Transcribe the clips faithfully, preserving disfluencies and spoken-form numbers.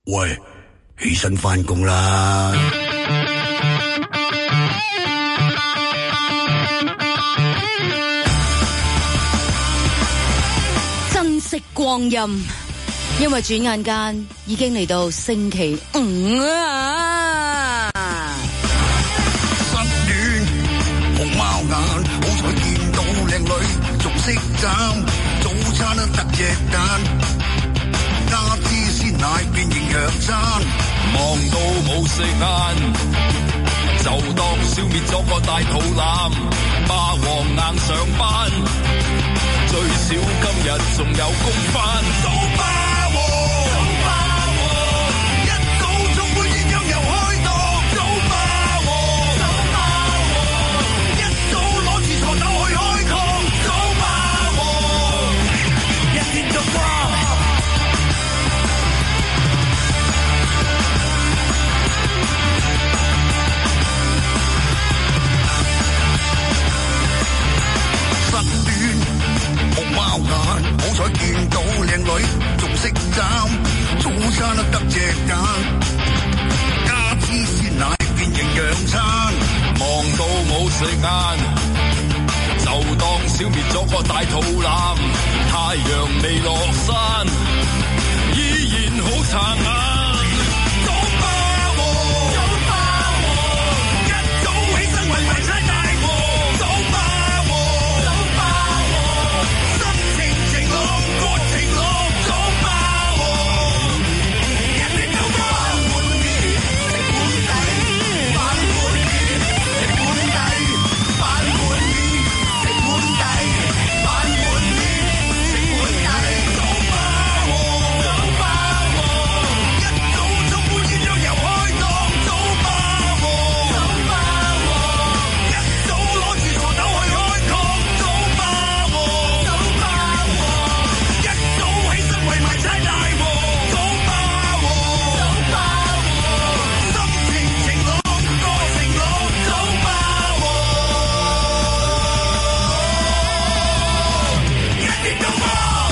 喂，起身返工啦！ 珍惜光陰，因為轉眼間已經嚟到星期五啊！ 失戀紅貓眼，好彩見到靚女仲識斬，早餐都得隻蛋。加支鮮奶變營養餐， 忙到冇食晏，就當消滅咗個大肚腩。霸王硬上班，最少今日仲有工返。早霸王，早霸王，一早沖杯鴛鴦又開檔。早霸王，早霸王，一早攞住鋤頭去開礦。早霸王，一天就光。貓眼，好彩見到靚女仲識斬，早餐都得隻蛋，加支鮮奶變營養餐。忙到冇食晏，就當消滅咗個大肚腩。太陽未落山，依然好撐眼。早霸王，早霸王，一早起身為為猜大王。早霸王，早霸王，心情晴朗，過晴朗。早霸王，一定有飯碗面，食碗底，飯碗面，食碗底，飯碗面，食碗底，飯碗面，食碗底。早霸王，早霸王，一早沖杯鴛鴦又開檔。早霸王，早霸王，一早攞住鋤頭去開礦。早霸王，早霸王，一早起身為埋猜大王。早霸王，早霸王，心情晴朗，過晴朗。早霸王，一點都冇。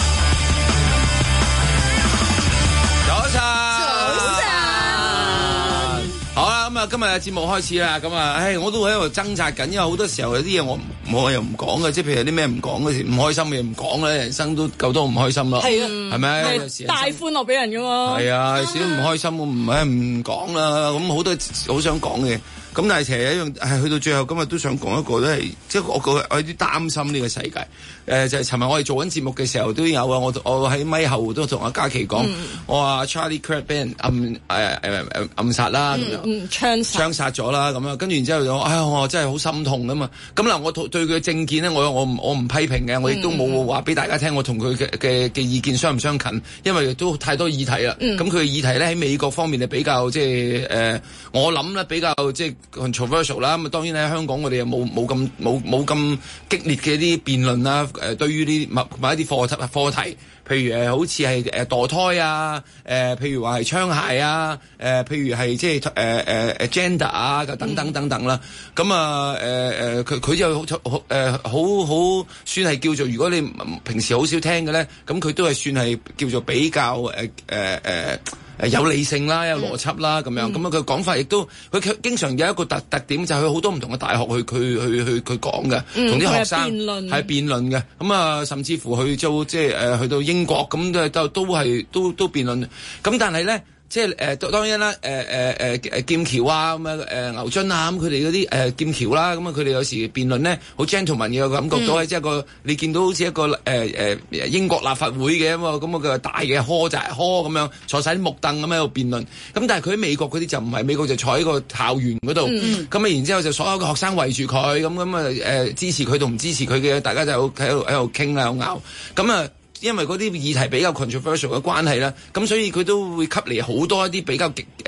早晨， 早晨， 好啦，咁啊，今日嘅節目開始啦，咁啊，唉，我都喺度掙扎緊，因為好多時候有啲嘢我唔我又唔講嘅，即係譬如有啲咩唔講嗰時，唔開心嘅嘢唔講咧，人生都夠多唔開心咯， 係啊， 係咪？有時係人生大歡樂俾人噶嘛。 係啊，有時都唔開心，我唔唉唔講啦，咁好多好想講嘅，咁但係其實一樣係去到最後今日都想講一個都係，即係我個我有啲擔心呢個世界。誒就係尋日我哋做緊節目嘅時候都有啊，我我喺咪後都同阿嘉琪講，我話 Charlie Kirk 俾人暗誒誒誒暗殺啦咁樣， 嗯，槍殺槍殺咗啦咁樣，跟住然之後就唉我真係好心痛啊嘛。咁嗱，我對佢嘅政見咧，我我唔我唔批評嘅，我亦都冇話俾大家聽我同佢嘅嘅嘅意見相唔相近，因為都太多議題啦。咁佢嘅議題咧喺美國方面係比較即係誒，我諗咧比較即係 controversial 啦。咁啊當然喺香港我哋又冇冇咁冇冇咁激烈嘅一啲辯論啦。誒對於呢某某一啲課題課題，譬如誒好似係誒墮胎啊，誒譬如話係槍械啊，誒譬如係即係誒誒誒 gender 啊等等等等啦。咁啊誒誒佢佢就好誒好好算係叫做，如果你平時好少聽嘅咧，咁佢都係算係叫做比較誒誒誒。呃呃誒有理性啦，有邏輯啦，咁樣咁啊！佢講法亦都，佢經常有一個特特點，就係去好多唔同嘅大學去去去去去講嘅，同啲學生係辯論嘅。咁啊，甚至乎去做即係誒去到英國咁都都都係都都辯論。咁但係咧。即係誒、呃、當然啦，誒誒誒誒劍橋啊咁啊誒牛津啊咁佢哋嗰啲誒劍橋啦，咁啊佢哋有時辯論咧好 gentleman 嘅感覺到係、嗯、即係個你見到好似一個誒誒、呃、英國立法會嘅咁啊咁啊個大嘅 hall 就係 hall 咁樣坐晒啲木凳咁喺度辯論，咁但係佢喺美國嗰啲就唔係，美國就坐喺個校園嗰度，咁啊、嗯、然之後就所有嘅學生圍住佢咁咁啊誒支持佢同唔支持佢嘅，大家就喺度喺度傾啊喺度拗，咁啊。因為嗰啲議題比較 controversial 嘅關係啦，咁所以佢都會吸嚟好多一啲比較極誒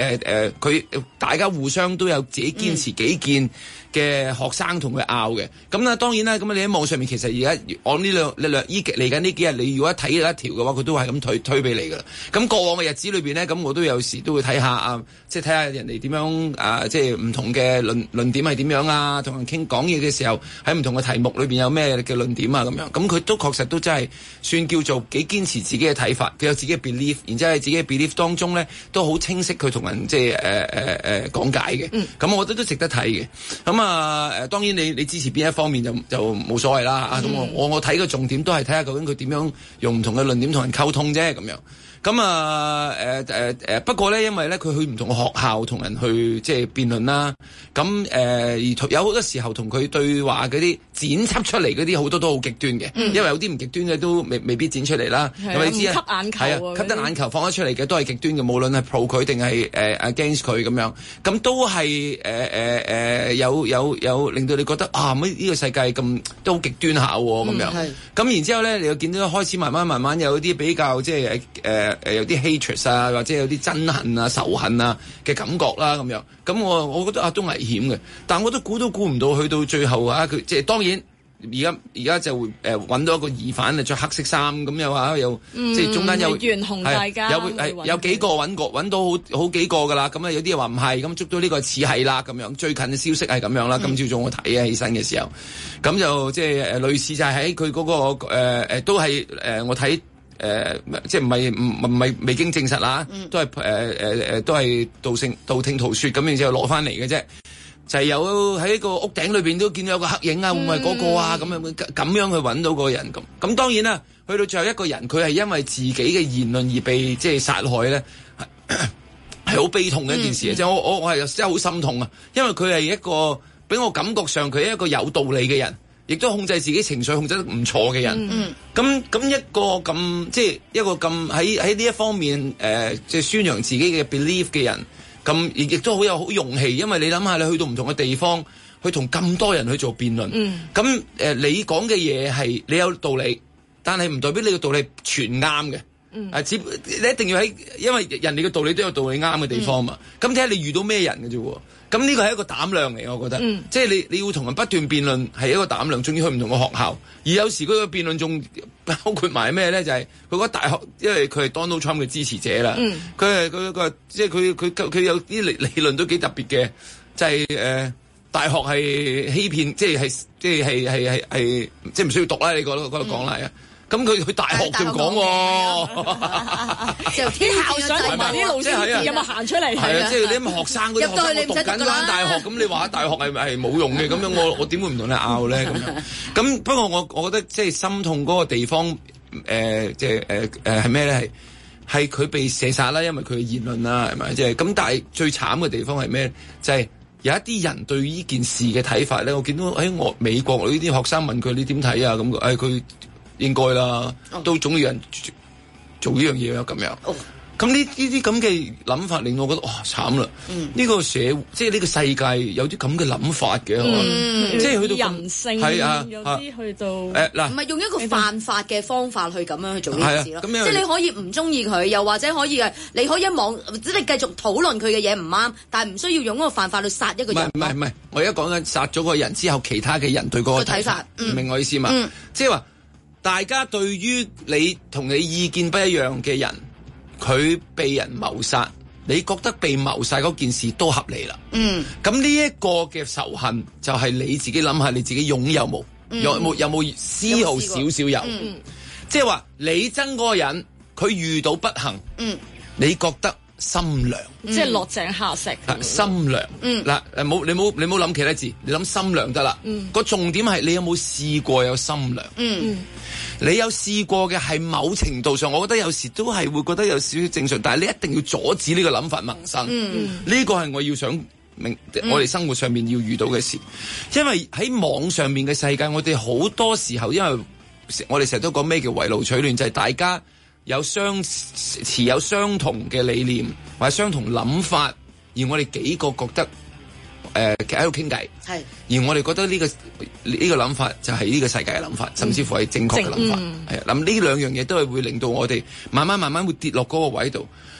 誒誒佢大家互相都有自己堅持己見嘅學生同佢拗嘅。咁啦，當然啦，咁你喺網上面其實而家我呢兩呢兩依嚟緊呢幾日，你如果睇咗一條嘅話，佢都係咁推推俾你噶啦。咁過往嘅日子裏邊咧，咁我都有時都會睇下啊，即係睇下人哋點樣啊，即係唔同嘅論論點係點樣啊，同人傾講嘢嘅時候喺唔同嘅題目裏邊有咩嘅論點啊咁樣。咁佢都確實都真係算叫做幾堅持自己嘅睇法，佢有自己嘅 belief， 然之後喺自己嘅 belief 當中咧都好清晰佢同人即係誒誒誒講解嘅。咁、嗯、我覺得都值得睇嘅。咁啊誒，當然你你支持邊一方面就就冇所謂啦嚇。咁、嗯、我我睇嘅重點都係睇下究竟佢點樣用唔同嘅論點同人溝通啫咁樣。咁啊誒誒誒，不過咧，因為咧佢去唔同嘅學校同人去即係辯論啦。咁誒、呃、而有好多時候同佢對話嗰啲剪輯出嚟嗰啲好多都好極端嘅，嗯、因為有啲唔極端嘅都未未必剪出嚟啦。係咪、啊、你知啊？吸眼球啊！係啊，吸得眼球放咗出嚟嘅都係極端嘅，無論係 pro 佢定係誒 against 佢咁樣，咁都係誒誒誒有有有令到你覺得啊，乜呢個世界咁都好極端下喎咁樣。咁、嗯、然之後咧，你又見到開始慢慢慢慢有啲比較即係誒誒誒有啲 hatred 啊，或者有啲憎恨啊、仇恨啊嘅感覺啦咁樣。咁我我覺得啊都危險嘅，但我都估都估唔到去到最後啊，佢即係當然而家而家就誒揾到一個疑犯啊，着黑色衫咁又話又即係中間有懸紅大家有係有幾個揾過揾到好好幾個㗎啦，咁啊有啲人話唔係，咁捉到呢個似係啦咁樣，最近嘅消息係咁樣啦。今朝早我睇啊起身嘅時候，咁就即係誒類似就係喺佢嗰個誒、呃、都係誒、呃、我睇。誒、呃，即係唔係唔唔係未經證實啦，嗯、都係誒誒誒，都係道聽道聽途說咁，然之後攞翻嚟嘅啫。就係、是、有喺個屋頂裏邊都見到有個黑影啊，會唔會係嗰個啊？咁、嗯、樣咁樣去揾到個人咁。咁當然啦，去到最後一個人，佢係因為自己嘅言論而被即係殺害咧，係好悲痛嘅一件事。即係、嗯嗯、我我我係真係好心痛啊，因為佢係一個俾我感覺上佢係一個有道理嘅人。亦都控制自己情緒控制得唔錯嘅人，咁咁、嗯、一個咁即係一個咁喺喺呢一方面誒，即、呃、係宣揚自己嘅 belief 嘅人，咁亦亦都好有好勇氣，因為你諗下，你去到唔同嘅地方，去同咁多人去做辯論，咁誒、嗯呃、你講嘅嘢係你有道理，但係唔代表你嘅道理全啱嘅，嗯、啊只你一定要喺，因為人哋嘅道理都有道理啱嘅地方嘛，咁睇下你遇到咩人嘅啫喎。咁呢個係一個膽量嚟，我覺得，嗯、即係你你要同人不斷辯論係一個膽量，仲要去唔同嘅學校，而有時嗰個辯論仲包括埋咩咧？就係佢嗰大學，因為佢係 Donald Trump 嘅支持者啦，佢係佢佢即係佢佢佢有啲理理論都幾特別嘅，就係、是、誒、呃、大學係欺騙，即係係即係係係係係即係唔需要讀啦，你覺得覺得講嚟啊？咁佢去大學仲講喎， 就啲校長同埋啲老師有冇行出嚟？ 係啊，即係你啲學生嗰啲學生讀緊嗰間大學，咁你話大學係係冇用嘅，咁樣我我點會唔同你拗咧？咁樣咁不過我我覺得即係心痛嗰個地方，誒即係誒誒係咩咧？係係佢被射殺啦，因為佢嘅言論啦，係咪？即係咁，但係最慘嘅地方係咩？就係有一啲人對呢件事嘅睇法咧，我見到喺我美國呢啲學生問佢你點睇啊？咁誒佢。應該啦，都總有人做呢樣嘢啊，咁樣。咁呢呢啲咁嘅諗法令我覺得哇慘啦！呢個社即係呢個世界有啲咁嘅諗法嘅，即係去到人性係啊， 有啲去到誒嗱， 唔係用一個犯法嘅方法去咁樣去做呢件事咯。 即係你可以唔中意佢，又或者可以誒，你可以一網即係你繼續討論佢嘅嘢唔啱，但係唔需要用嗰個犯法去殺一個人。 唔係唔係，我而家講緊殺咗個人之後，其他嘅人對嗰個睇法，明我意思嘛？即係話。大家對於你同你意見不一樣嘅人，佢被人謀殺，你覺得被謀殺嗰件事都合理啦。嗯，咁呢一個嘅仇恨就係你自己諗下，你自己擁有冇？嗯、有冇有冇絲毫少少有？嗯、即係話你憎嗰個人，佢遇到不幸，嗯，你覺得心涼， 即係落井下石。 心涼，嗯，嗱誒冇你冇你冇諗其他字，你諗心涼得啦。嗯，個重點係你有冇試過有心涼？嗯。你有試過嘅係某程度上，我覺得有時都係會覺得有少少正常，但係你一定要阻止呢個諗法萌生。呢、嗯、個係我要想明，嗯、我哋生活上面要遇到嘅事。因為喺網上面嘅世界，我哋好多時候，因為我哋成日都講咩叫圍爐取暖，就係、是、大家有相持有相同嘅理念或者相同諗法，而我哋幾個覺得。誒，其實喺度傾偈，係是而我哋覺得呢、這個呢、這個諗法就係呢個世界嘅諗法，甚至乎係正確嘅諗法。係啊、嗯，咁呢兩樣嘢都係會令到我哋慢慢慢慢會跌落嗰個位度。咁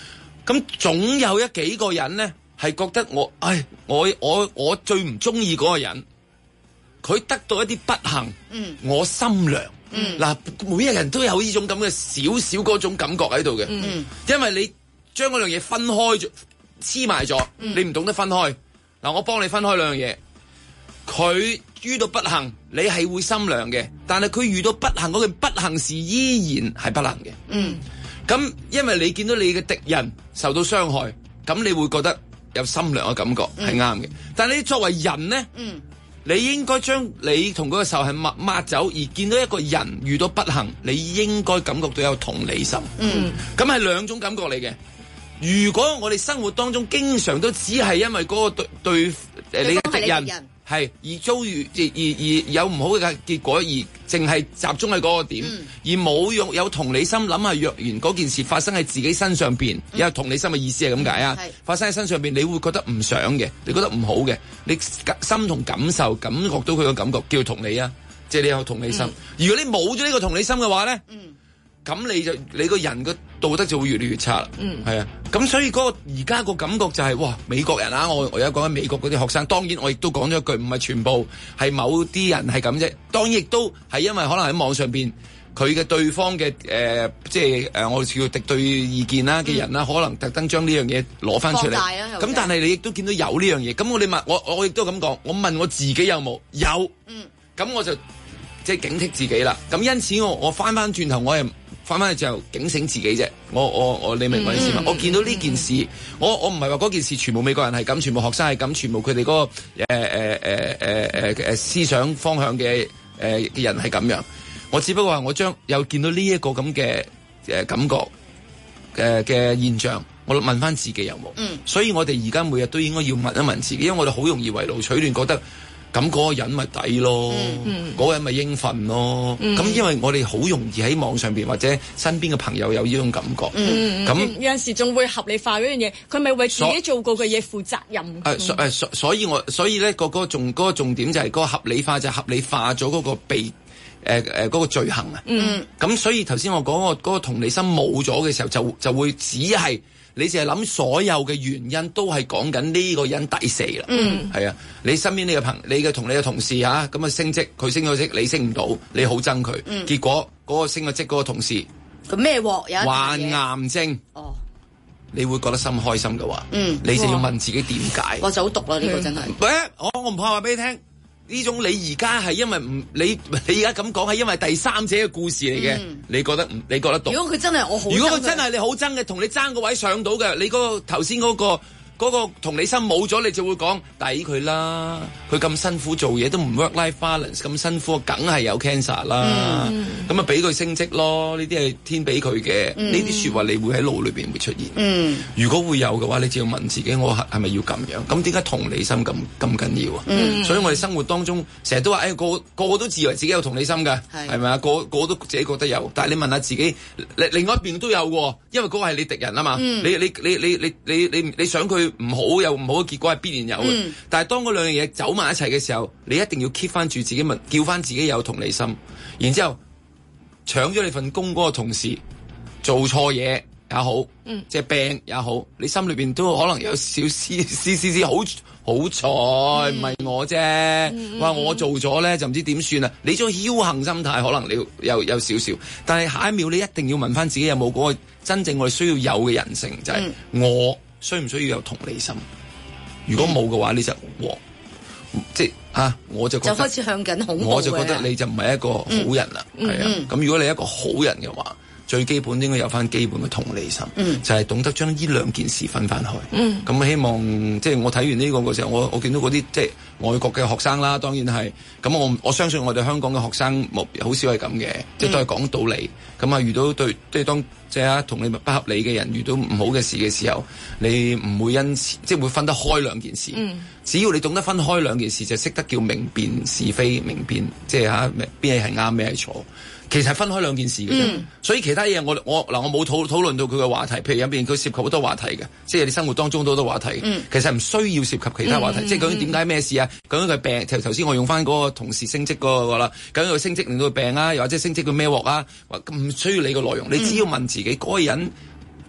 咁總有一幾個人咧係覺得我，唉，我我我最唔中意嗰個人，佢得到一啲不幸， 嗯， 我心涼。嗱、嗯，每一個人都有呢種咁嘅少少嗰種感覺喺度嘅， 嗯， 因為你將嗰樣嘢分開咗，黐埋咗，你唔懂得分開。嗱，我幫你分開兩樣嘢，佢遇到不幸，你係會心涼嘅，但係佢遇到不幸嗰件不幸事依然係不能嘅。 嗯， 咁因為你見到你嘅敵人受到傷害，咁你會覺得有心涼嘅感覺係啱嘅。但係你作為人咧，嗯，你應該將你同嗰個仇恨抹抹走，而見到一個人遇到不幸，你應該感覺到有同理心。嗯，咁係兩種感覺嚟嘅。如果我哋生活當中經常都只係因為嗰個對對誒你嘅敵人係而遭遇而而而有唔好嘅結果，而淨係集中喺嗰個點，嗯、而冇用有同理心諗下，若然嗰件事發生喺自己身上邊，嗯、有同理心嘅意思係咁解啊？嗯、發生喺身上邊，你會覺得唔想嘅，你覺得唔好嘅，你心同感受感覺到佢嘅感覺叫同理啊，即係你有同理心。嗯、如果你冇咗呢個同理心嘅話咧，嗯咁你就你個人個道德就會越嚟越差啦。嗯，係啊。咁所以嗰個而家個感覺就係、是、哇，美國人啊，我我而家講緊美國嗰啲學生，當然我亦都講咗一句，唔係全部係某啲人係咁啫。當然亦都係因為可能喺網上邊佢嘅對方嘅誒、呃，即係誒、呃、我哋叫敵對意見啦嘅人啦，嗯、可能特登將呢樣嘢攞翻出嚟。咁但係你亦都見到有呢樣嘢。咁我哋問我我亦都咁講，我問我自己有冇有？嗯。咁我就即係警惕自己啦。咁因此我我翻翻轉頭我係。翻翻去就警醒自己啫，我我我你明我意思嘛？嗯、我見到呢件事，嗯、我我唔係話嗰件事全部美國人係咁，全部學生係咁，全部佢哋嗰個誒誒誒誒誒誒思想方向嘅誒嘅人係咁樣。我只不過話我將有見到呢一個咁嘅誒感覺嘅嘅、呃、現象，我問翻自己有冇？嗯，所以我哋而家每日都應該要問一問自己，因為我哋好容易圍爐取暖，覺得。咁嗰個人咪抵咯，嗰、嗯、個人咪應份咯。咁、嗯、因為我哋好容易喺網上邊或者身邊嘅朋友有呢種感覺。咁、嗯、那有陣時仲會合理化嗰樣嘢，佢咪為自己做過嘅嘢負責任。 誒所誒所所以我所以咧個個重嗰個重點就係嗰個合理化，就係合理化咗嗰個被誒誒嗰個罪行啊。咁、嗯、所以頭先我講個嗰個同理心冇咗嘅時候，就就會只係。你淨係諗所有嘅原因都係講緊呢個人抵死啦，嗯，係啊，你身邊呢個朋，你嘅同你嘅同事嚇咁啊升職，佢升咗職，你升唔到，你好憎佢，嗯、結果嗰、嗰個升咗職嗰個同事， 佢咩鑊有患癌症，哦，你會覺得心開心嘅話，嗯，你就要問自己點解？ 我就好毒啦，呢、呢個真係， 喂、嗯，我我唔怕話俾你聽。呢種你而家係因為唔你你而家咁講係因為第三者嘅故事嚟嘅，嗯、你覺得唔你覺得讀？ 如果佢真係我好， 如果佢真係你好憎嘅，同你爭個位上到嘅，你嗰、嗰個頭先嗰個。嗰個同理心冇咗，你就會講抵佢啦。佢咁辛苦做嘢都唔 work life balance，咁辛苦梗係有 cancer 啦。咁啊俾佢升職咯，呢啲係天俾佢嘅。呢啲説話你會喺腦裏邊會出現。嗯、如果會有嘅話，你就要問自己：我係咪要咁樣？咁點解同理心咁咁緊要啊？嗯、所以我哋生活當中成日都話：誒、哎、個個個都自以為自己有同理心㗎，係咪啊？個個都自己覺得有，但係你問下自己，另外一邊都有喎，因為嗰個係你敵人啊嘛。嗯、你你你你你你你你想佢唔好有唔好嘅結果係必然有嘅，嗯、但係當嗰兩樣嘢走埋一齊嘅時候，你一定要 keep 翻住自己問，叫翻自己有同理心，然之後搶咗你份工嗰個同事做錯嘢也好，嗯、即係病也好，你心裏邊都可能有少少絲絲絲好好彩，唔係、嗯、我啫，哇、嗯！我做咗咧就唔知點算啊！你種僥倖心態可能你有有少少，但係下一秒你一定要問翻自己有冇嗰個真正我哋需要有嘅人性，就係、是、我。需唔需要有同理心？如果冇嘅話，你就哇，即係啊，我就覺得就開始向緊恐怖嘅。 我就覺得你就唔係一個好人啦，係、嗯、啊。咁、嗯、如果你係一個好人嘅話，最基本應該有翻基本嘅同理心，嗯、就係懂得將呢兩件事分翻開。咁、嗯、希望即係我睇完呢個嘅時候，我我見到嗰啲即係外國嘅學生啦，當然係咁。我我相信我哋香港嘅學生冇好少係咁嘅，即係都係講道理。咁啊，遇到對即係當。即係啊，同你不合理嘅人遇到唔好嘅事嘅時候，你唔會因此即係會分得開兩件事。嗯、只要你懂得分開兩件事，就識得叫明辨是非，明辨即係嚇邊嘢係啱，咩係錯。其實係分開兩件事嘅啫。嗯、所以其他嘢我我嗱我冇討討論到佢嘅話題，譬如入邊佢涉及好多話題嘅，即係你生活當中都好多話題。嗯、其實唔需要涉及其他話題，嗯、即係究竟點解咩事啊？究竟佢病，頭頭先我用翻嗰個同事升職嗰個啦，究竟佢升職令到佢病啊，又或者升職佢咩鑊啊？唔需要你個內容，你只要問自己嗰、嗯、個人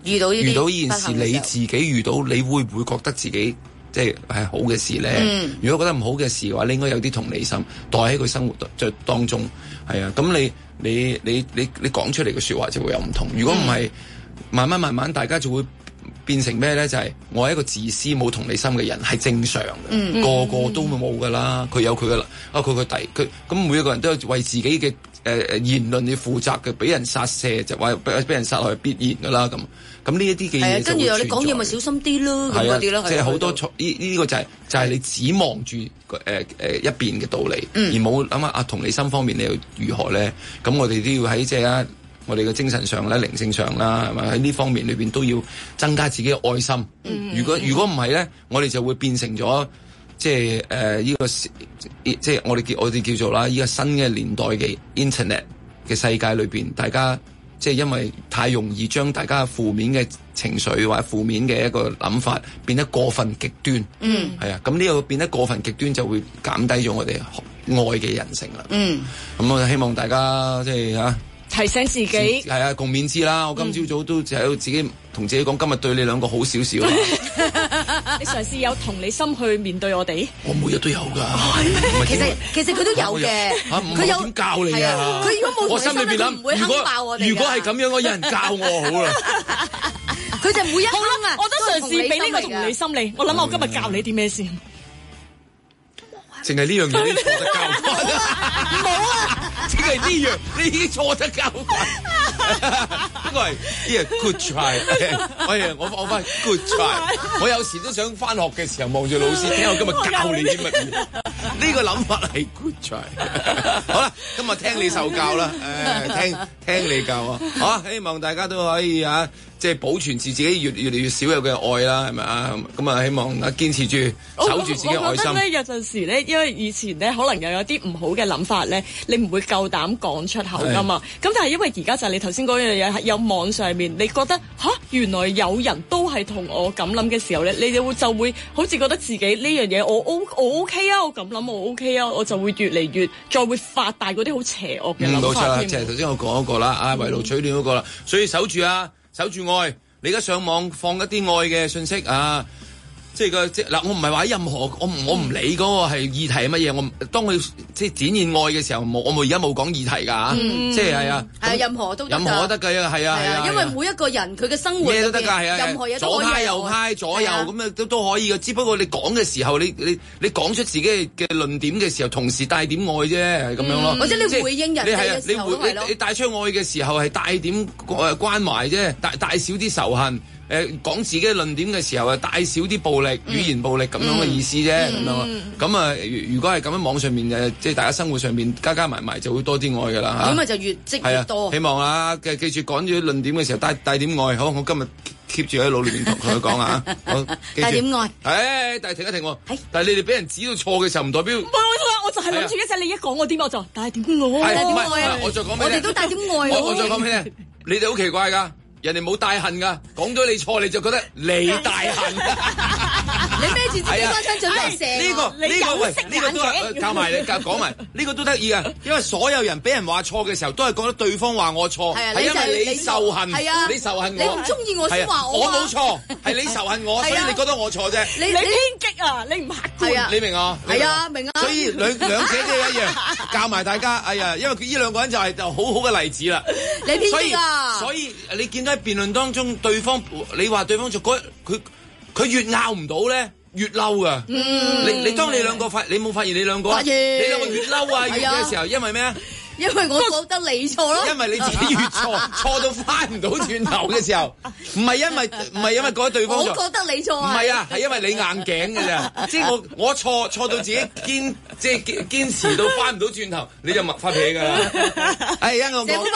遇到呢啲遇到呢件事， 不幸嘅時候你自己遇到，你會唔會覺得自己即係係好嘅事咧？ 嗯、 如果覺得唔好嘅事嘅話，你應該有啲同理心，代喺佢生活就當中係啊。咁你你你你你講出嚟嘅説話就會有唔同。如果唔係，嗯、慢慢慢慢大家就會變成咩咧？就係、是、我係一個自私冇同理心嘅人，係正常嘅，嗯、個個都冇噶啦。佢有佢嘅啊，佢佢第佢咁每一個人都有為自己嘅誒誒言論要負責嘅，俾人殺射就話俾俾人殺害係必然噶啦咁。咁呢一啲嘅嘢， 跟住又你講嘢咪小心啲咯，咁嗰啲咯， 即係好多錯呢呢個就係、是、就係、是、你只望住誒誒一邊嘅道理，嗯、而冇諗下啊同理心方面你又如何咧？咁我哋都要喺即係啊，我哋嘅精神上啦、靈性上啦，係咪喺呢方面裏邊都要增加自己嘅愛心。嗯、如果如果唔係咧，我哋就會變成咗即係誒呢個即係我哋叫我哋叫做啦，依個新嘅年代嘅 Internet 嘅世界裏邊，大家。即係因為太容易將大家負面嘅情緒或者負面嘅一個諗法變得過分極端，嗯，係啊，咁呢個變得過分極端就會減低咗我哋愛嘅人性啦，嗯，咁我就希望大家即係嚇提醒自己， 係啊，共勉之啦。我今朝早都就喺度自己同自己講，今日對你兩個好少少啊。 你嘗試有同理心去面對我哋。 我每日都有㗎。 其實其實佢都有嘅。佢有點教你啊？ 佢如果冇我心裏邊諗， 唔會坑爆我哋。 如果係咁樣，我有人教我好啦。 佢就每一刻啊， 我都嘗試俾呢個同理心你。我諗我今日教你啲咩先？ 淨係呢樣嘢都錯得交關。 冇啊！ 淨係呢樣你已經錯得交關。應該係呢個 good try。我我我翻 good try。我有時都想翻學嘅時候望住老師，聽我今日教你啲乜嘢。呢個諗法係 good try。好啦，今日聽你受教啦。誒，聽聽你教啊。好，希望大家都可以啊。即係保存住自己越越嚟越少有嘅愛啦，係咪啊？咁啊，希望啊堅持住守住自己嘅愛心。 我覺得咧有陣時咧，因為以前咧可能又有啲唔好嘅諗法咧，你唔會夠膽講出口噶嘛。咁但係因為而家就係你頭先嗰樣嘢，有網上面，你覺得吓原來有人都係同我咁諗嘅時候咧，你就會就會好似覺得自己呢樣嘢我 O 我 OK 啊，我咁諗我 OK 啊，我就會越嚟越再會發大嗰啲好邪惡嘅諗法。冇錯啦， 即係頭先我講嗰個啦，啊圍爐取暖嗰個啦，所以守住啊！守住愛，你而家上網放一啲愛嘅信息啊！即係個即嗱，我唔係話任何我我唔理嗰個係議題係乜嘢，我當佢即係展現愛嘅時候，冇我冇而家冇講議題㗎，即係係啊， 係任何都任何都得㗎，係啊係啊， 因為每一個人佢嘅生活咩都得㗎，係啊， 任何嘢都可以， 左派右派左右咁啊都都可以嘅，只不過你講嘅時候，你你你講出自己嘅論點嘅時候，同時帶點愛啫，係咁樣咯， 或者你回應人哋嘅時候都係咯， 你帶出愛嘅時候係帶點誒關懷啫，帶帶少啲仇恨。誒講自己嘅論點嘅時候啊，帶少啲暴力、語言暴力咁樣嘅意思啫，咁樣咁啊，如果係咁樣網上面誒，即係大家生活上面加加埋埋就會多啲愛噶啦嚇。咁咪就越積越多。希望啊，記記住講住論點嘅時候帶帶點愛。好，我今日 keep 住喺腦裏邊同佢講啊。好， 帶點愛。 誒，但係停一停喎。但係你哋俾人指到錯嘅時候，唔代表。 唔係我我就係諗住一陣你一講我點我就帶點愛。 帶點愛啊！ 我再講咩？ 我哋都帶點愛。 我我再講咩咧？你哋好奇怪㗎。人哋冇帶恨噶，講咗你錯你就覺得你帶恨。 你孭住自己嗰槍準備射。 呢個呢個喂，呢個都係教埋你教講埋，呢個都得意啊！因為所有人俾人話錯嘅時候，都係覺得對方話我錯，係因為你仇恨，你仇恨我， 你唔中意我先話我。 我冇錯，係你仇恨我，所以你覺得我錯啫。 你你偏激啊！你唔客觀， 你明啊？ 係啊，明啊。 所以兩兩者都一樣，教埋大家。哎呀，因為佢呢兩個人就係就好好嘅例子啦。 你偏激啊！ 所以你見到喺辯論當中，對方你話對方就嗰佢佢越拗唔到咧，越嬲噶。嗯，你你當你兩個發，你冇發現你兩個，你兩個越嬲啊越嘅時候，因為咩啊？ 因為我覺得你錯咯。 因為你自己越錯，錯到翻唔到轉頭嘅時候，唔係因為唔係因為覺得對方錯， 我覺得你錯啊。 唔係啊，係因為你硬頸嘅咋。即係我我錯錯到自己堅即係堅堅持到翻唔到轉頭，你就默發脾氣㗎啦。係因為我講。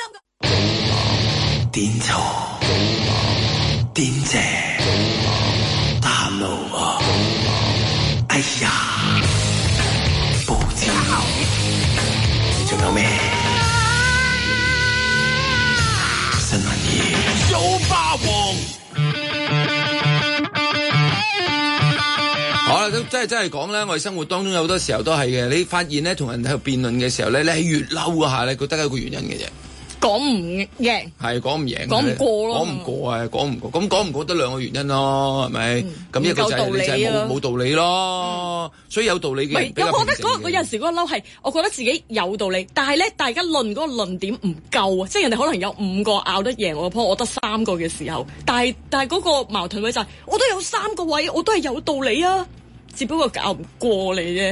點錯點正打路啊！哎呀，報紙仲有咩新聞嘢？小霸王， 好啦，都真係真係講咧，我哋生活當中有好多時候都係嘅。你發現咧，同人喺度辯論嘅時候咧，你係越嬲嗰下咧，覺得係一個原因嘅啫。 講唔贏， 係講唔贏， 講唔過咯， 講唔過啊，講唔過。咁講唔過得兩個原因咯，係咪？咁、嗯、一個就係你就係冇冇道理咯，嗯、所以有道理嘅人比較平靜嘅。我覺得嗰、嗰個有陣時嗰個嬲係，我覺得自己有道理，但係咧大家論嗰個論點唔夠啊，即係人哋可能有五個拗得贏我個 point，我得三個嘅時候，但係但係嗰個矛盾位就係、是，我都有三個位，我都係有道理啊，只不過拗唔過你啫。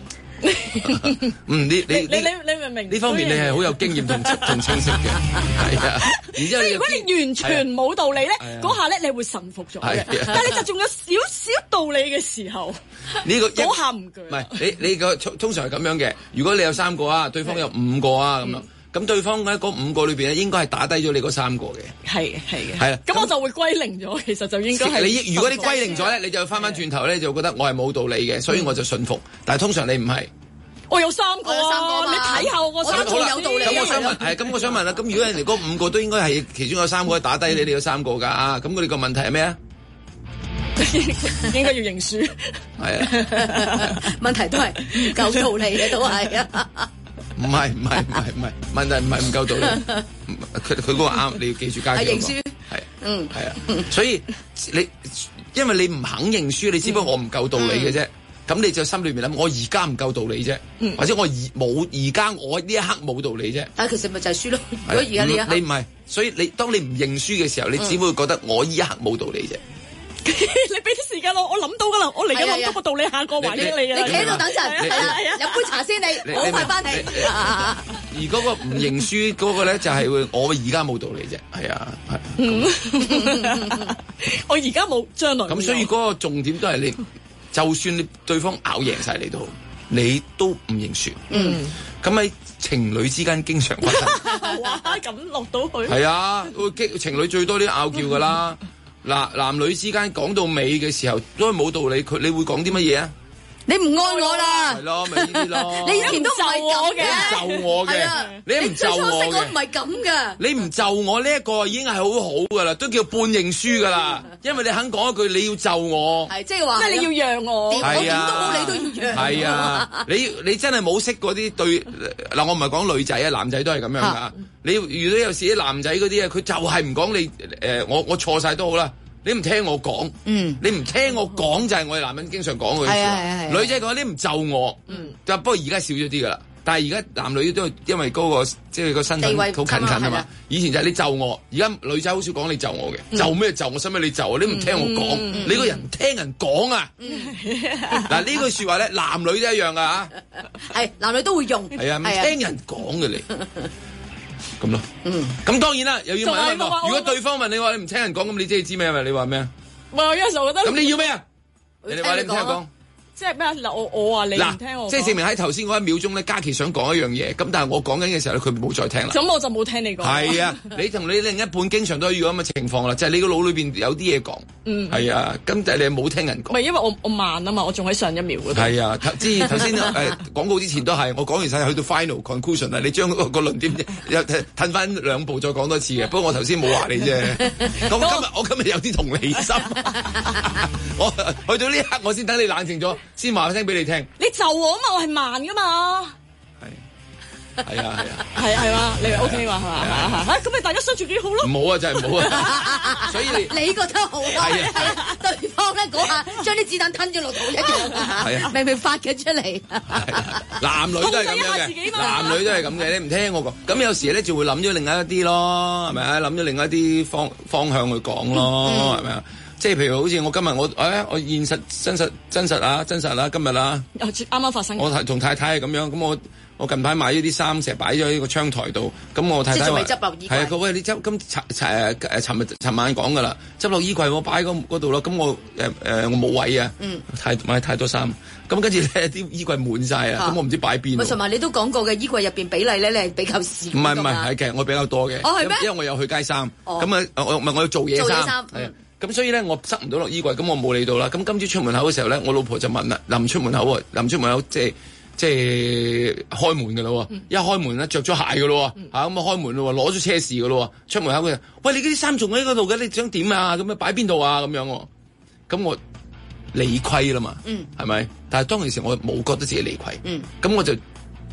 嗯，你你你你你明唔明？ 呢方面你係好有經驗同同清晰嘅，係啊。然之後如果你完全冇道理咧，嗰下咧你會臣服咗嘅。但係你就仲有少少道理嘅時候， 呢個嗰下唔鋸。 唔係你你個通常係咁樣嘅。如果你有三個啊，對方有五個啊咁樣，咁對方喺嗰五個裏邊咧，應該係打低咗你嗰三個嘅。係係嘅。係啊。咁我就會歸零咗，其實就應該係。你如果你歸零咗咧，你就翻翻轉頭咧，就覺得我係冇道理嘅，所以我就信服。但係通常你唔係。我有三個啊！你睇下我三個有道理。咁我想問，係咁我想問啦。咁如果人哋嗰五個都應該係其中有三個打低你哋有三個㗎啊？咁佢哋個問題係咩啊？應該要認輸。係啊。問題都係唔夠道理嘅，都係啊。唔係唔係唔係唔係，問題唔係唔夠道理。佢佢嗰個啱，你要記住加幾個。係認輸。係。嗯。係啊。所以你因為你唔肯認輸，你只不過我唔夠道理嘅啫。咁你就心裏面諗，我而家唔夠道理啫，嗯、或者我而冇而家我呢一刻冇道理啫。但係其實咪就係輸咯。如果而家呢一刻你唔係，所以你當你唔認輸嘅時候，你只會覺得我呢一刻冇道理啫。你俾啲時間我，我諗到噶啦，我嚟緊諗到個道理，下個還擊你啊！你企喺度等陣，係啊係啊，飲杯茶先你，好快翻嚟。而嗰個唔認輸嗰個咧，就係會我而家冇道理啫，係啊係。我而家冇，將來咁，所以嗰個重點都係你。就算你對方咬贏晒你都好，你都唔認輸。嗯，咁喺情侶之間經常發生。哇，咁落到去。係啊，情侶最多啲拗撬噶啦。嗱，男女之間講到尾嘅時候，都係冇道理。佢你會講啲乜嘢啊？你唔愛我啦，係咯，咪呢啲咯。你以前都唔係咁嘅，你唔就我嘅，你唔就我嘅，我唔係咁噶。你唔就我呢一個已經係好好噶啦，都叫半認輸噶啦。因為你肯講一句你要就我，係即係話，即係你要讓我，我點都好你都要讓。係啊，你你真係冇識嗰啲對嗱，我唔係講女仔啊，男仔都係咁樣噶。你如果有時啲男仔嗰啲啊，佢就係唔講你誒，我我錯晒都好啦。你唔聽我講，嗯，你唔聽我講就係我哋男人經常講嘅嘢。女仔講你唔就我，嗯，就不過而家少咗啲噶啦。但係而家男女都因為嗰個即係個身份好近近啊嘛。以前就係你就我，而家女仔好少講你就我嘅，就咩就我，使乜你就？你唔聽我講，你個人唔聽人講啊。嗱呢句說話咧，男女都一樣噶吓，係男女都會用，係啊，唔聽人講嘅你。咁咯，嗯，咁當然啦，又要問一問，如果對方問你話你唔聽人講，咁你即係知咩啊？你話咩啊？唔係，有陣時我覺得，咁你要咩啊？你哋話你唔聽人講。即係咩啊？嗱，我我話你唔聽我，即係證明喺頭先嗰一秒鐘咧，嘉琪想講一樣嘢，咁但係我講緊嘅時候咧，佢冇再聽啦。咁我就冇聽你講。係啊，你同你另一半經常都遇到咁嘅情況啦，就係你個腦裏邊有啲嘢講。嗯。係啊，咁但係你冇聽人講。唔係，因為我我慢啊嘛，我仲喺上一秒嗰度。係啊，之頭先誒廣告之前都係，我講完晒去到 final conclusion 啦，你將個個論點又褪翻兩步再講多次嘅。不過我頭先冇話你啫。我今日我今日有啲同理心。我去到呢一刻，我先等你冷靜咗。先話聲俾你聽，你就我啊嘛，我係慢噶嘛，係係啊係啊係係嘛，你 OK 嘛係嘛嚇，咁咪大家相處幾好咯，唔好啊真係唔好啊，所以你你覺得好啊，係啊，對方咧嗰下將啲子彈吞咗落肚一樣啊，係啊，明明發嘅出嚟，男女都係咁樣嘅，男女都係咁嘅，你唔聽我講，咁有時咧就會諗咗另外一啲咯，係咪啊？諗咗另外一啲方方向去講咯，係咪啊？即係譬如好似我今日我誒我現實真實真實啊真實啦今日啦，啱啱發生。我同太太係咁樣，咁我我近排買咗啲衫，成日擺咗喺個窗台度。咁我太太話係啊，佢喂你執今尋誒誒尋日尋晚講㗎啦，執落衣櫃我擺嗰嗰度咯。咁我誒誒我冇位啊，太買太多衫。咁跟住咧啲衣櫃滿晒啊，咁我唔知擺邊。同埋你都講過嘅衣櫃入邊比例咧，你係比較少。唔係唔係係嘅，我比較多嘅。哦係咩？因為我有去街衫，咁啊我唔係我要做嘢衫。咁所以咧，我塞唔到落衣櫃，咁我冇理到啦。咁今朝出門口嘅時候咧，我老婆就問啦：臨出門口喎，臨出門口即係即係開門㗎咯。嗯、一開門咧，着咗鞋㗎咯，嚇咁啊開門咯，攞咗車匙㗎咯。出門口佢，喂你嗰啲衫仲喺嗰度嘅，你想點啊？咁樣擺邊度啊？咁樣，咁我理虧啦嘛，係咪、嗯？但係當其時我冇覺得自己理虧，咁、嗯、我就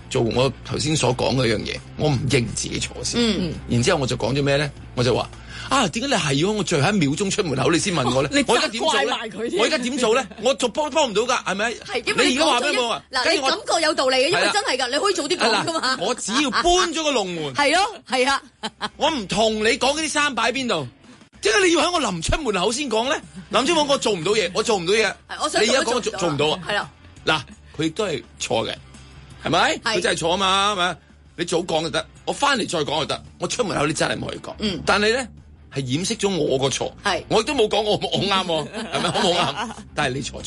做我頭先所講嘅一樣嘢，我唔認自己錯先。嗯，然之後我就講咗咩咧？我就話啊，點解你係我最後一秒鐘出門口你先問我咧？我而家點做咧？我而家點做咧？我做幫幫唔到㗎，係咪？ 係因為你而家話俾我啊？ 嗱，你感覺有道理嘅，因為真係㗎，你可以早啲講㗎嘛。 我只要搬咗個龍門， 係咯，係啊， 我唔同你講嗰啲衫擺邊度。點解你要喺我臨出門口先講咧？臨出門我做唔到嘢，我做唔到嘢。你而家講我做做唔到啊？係啦，嗱，佢亦都係錯嘅，係咪？佢真係錯啊嘛，係咪？你早講就得，我翻嚟再講就得。我出門口你真係唔可以講。嗯，但係咧係掩飾咗我個錯。係，我亦都冇講我我啱，係咪？我冇啱，但係你錯咗。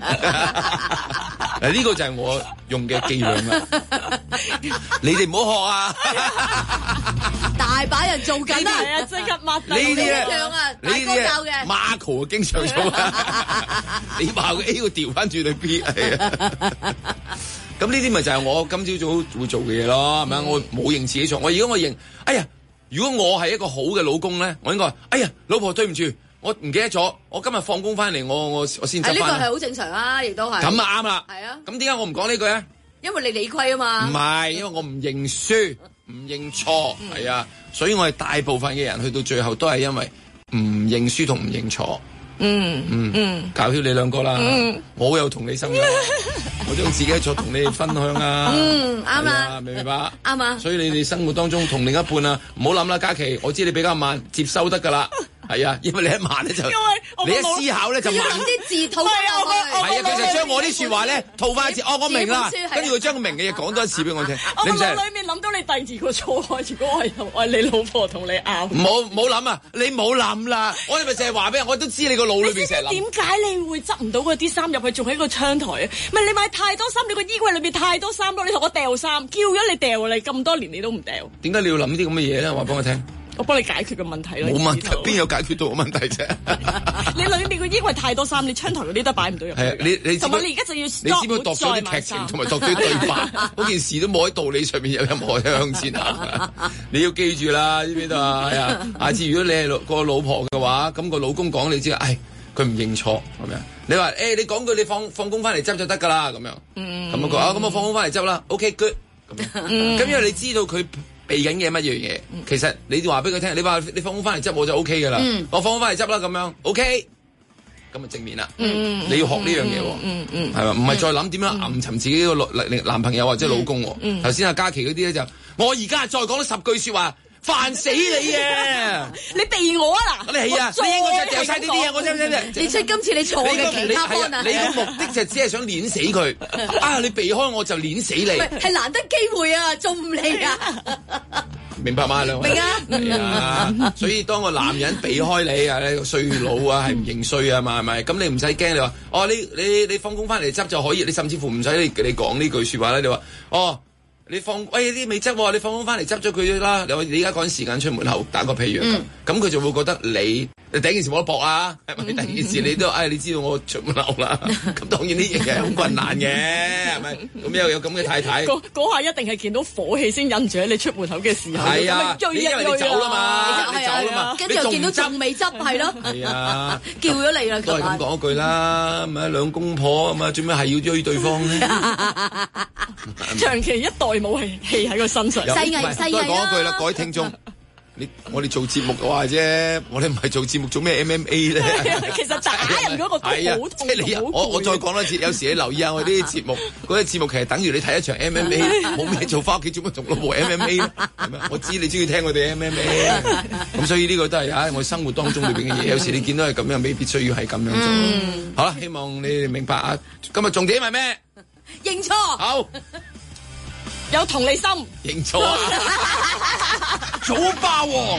嗱，呢個就係我用嘅伎倆啦。你哋唔好學啊！ 大把人做緊係啊，即刻抹低呢啲一樣啊！大哥教嘅 Marco 經常做啊！你話個 A 會調翻轉去 B 係啊！咁呢啲咪就係我今朝早會做嘅嘢咯，係咪、嗯、我冇認自己錯，我而家我認，哎呀！如果我係一個好嘅老公咧，我應該話，哎呀，老婆對唔住，我唔記得咗，我今日放工翻嚟，我我我先執翻。呢個係好正常啊，亦都係。 咁啊啱啦。 係啊。咁點解我唔講呢句啊？ 因為你理虧啊嘛。 唔係，因為我唔認輸，唔認錯，係啊，所以我哋大部分嘅人去到最後都係因為唔認輸同唔認錯。嗯嗯嗯，教曉你兩個啦，嗯、我好有同理心㗎，我將自己嘅錯同你哋分享啊， 嗯啱啊， 明唔明白？ 啱啊， 所以你哋生活當中同另一半啊，唔好諗啦，嘉琪，我知你比較慢，接收得㗎啦。係啊，因為你一慢咧就，你一思考咧就慢啲字套翻落去。 係啊，佢就將我啲説話咧套翻一次。哦，我明啦，跟住佢將明嘅嘢講多一次俾我聽。 我腦裡面諗到你第二個錯開，如果我係我係你老婆同你拗。 唔好唔好諗啊！你唔好諗啦，我哋咪成日話俾人，我都知你個腦裏邊成日諗。 點解你會執唔到嗰啲衫入去，仲喺個窗台啊？唔係你買太多衫，你個衣櫃裏邊太多衫咯。你同我掉衫，叫咗你掉，你咁多年你都唔掉。點解你要諗啲咁嘅嘢咧？話俾我聽。 我幫你解決個問題咯。 冇問題，邊有解決到個問題啫？ 你裏面個衣櫃太多衫，你窗台嗰啲都擺唔到入去。 係啊，你你同埋你而家就要 stop， 你知唔知度咗啲劇情同埋度咗啲對白？嗰件事都冇喺道理上面有任何向前行。你要記住啦，呢邊度啊，係啊。下次如果你係個老婆嘅話，咁個老公講你知，唉，佢唔認錯咁樣。你話誒，你講句你放放工翻嚟執就得㗎啦，咁樣。嗯。咁啊佢啊，咁我放工翻嚟執啦 ，OK good。咁樣。咁因為你知道佢避緊嘅乜嘢嘢，其實你話俾佢聽，你話你放工翻嚟執我就 O K 噶啦，嗯、我放工翻嚟執啦咁樣 O K，咁啊正面啦，嗯、你要學呢樣嘢喎，係嘛？唔係再諗點樣暗沉自己個男朋友或者老公喎。頭先阿嘉琪嗰啲咧就，我而家再講多十句説話，煩死你啊！ 你避我啊嗱！ 你係啊，你應該就掉晒呢啲嘢，我真真真。 你出今次你錯嘅其他方啊！ 你個目的就只係想碾死佢啊！你避開我就碾死你。 係難得機會啊，仲唔嚟啊？ 明白嗎？兩位明啊！係啊，所以當個男人避開你啊，你個衰佬啊，係唔認衰啊嘛，係咪？咁你唔使驚，你話哦，你你你放工翻嚟執就可以，你甚至乎唔使你你講呢句説話咧，你話哦。你放喂啲未執喎，你放工翻嚟執咗佢啦。你話你而家趕時間出門口打個譬如咁，咁佢、嗯、就會覺得你第一件事冇得搏啊，係咪？第二件事你都唉、哎，你知道我出門口啦。咁當然呢樣嘢係好困難嘅，係咪？咁又有咁嘅太太， 嗰下一定係見到火氣先忍住喺你出門口嘅時候。 係啊， 追因為你走啦嘛，你走啦嘛， 跟住又見到仲未執，係咯。 係啊， 叫咗你啦。 都係咁講一句啦，咪兩公婆咁啊，做咩係要追對方咧？ 長期一代冇氣氣喺個身上， 細藝細藝都係講一句啦，各位聽眾，你我哋做節目嘅話啫，我哋唔係做節目做咩 M M A 咧？ 其實打人嗰個都好痛， 即係你我我再講多次，有時你留意下我啲節目，嗰啲節目其實等於你睇一場 M M A，冇咩做，翻屋企做乜同老婆 M M A 咧？係咪？我知你中意聽我哋 M M A，咁所以呢個都係啊，我生活當中裏邊嘅嘢，有時你見到係咁樣，未必需要係咁樣做。好啦，希望你哋明白啊！今日重點係咩？ 認錯。 好。 有同理心， 認錯啊！早霸王，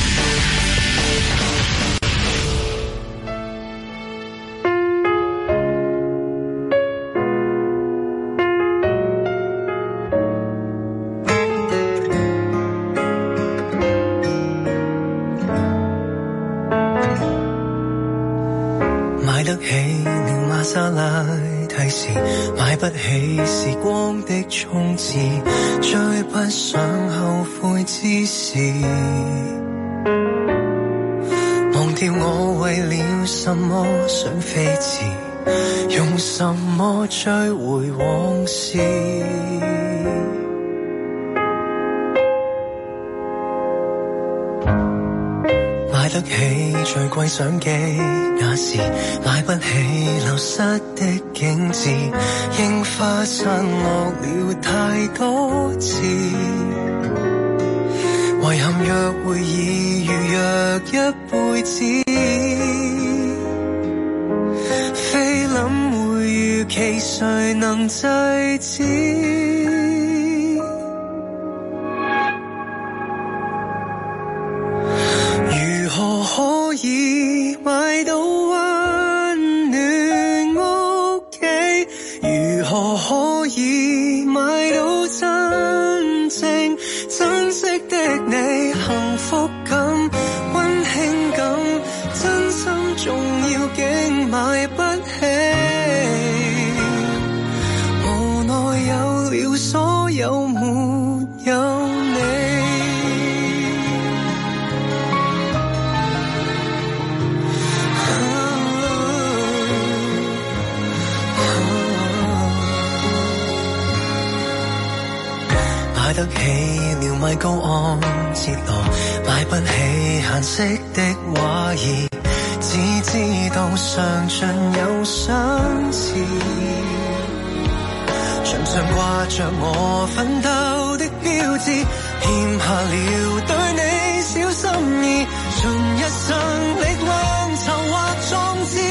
買得起了瑪莎拉提示，買不起時光的衝刺，追不上後悔之事，忘掉我為了什麼想飛馳， 用什麼追回往事？買得起最貴相機，那時買不起流失的景緻，櫻花散落了太多次，遺憾約會已預約一輩子，菲林會預期誰能制止？可以買到溫暖屋企，如何可以買到真正珍惜的你？幸福感、溫馨感、真心重要竟買不起，無奈有了所有沒有你。買得起了米高昂折墮，買不起閒適的畫意，只知道上進有相似，牆上掛着我奮鬥的標誌，欠下了對你小心意，盡一生力量籌劃壯志，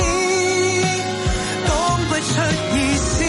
講不出意思。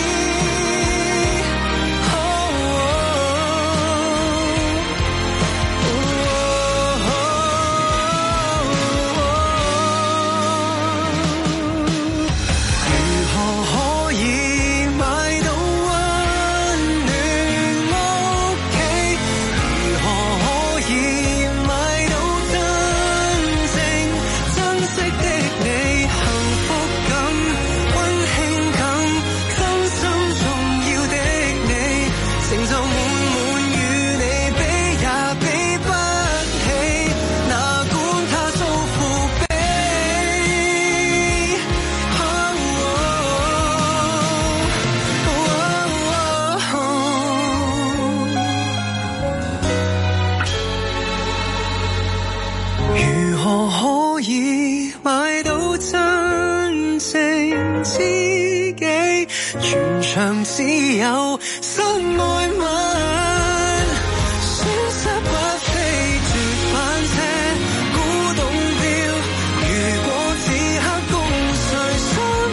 只有心愛吻，損失不非絕版車，古董錶，如果此刻共誰相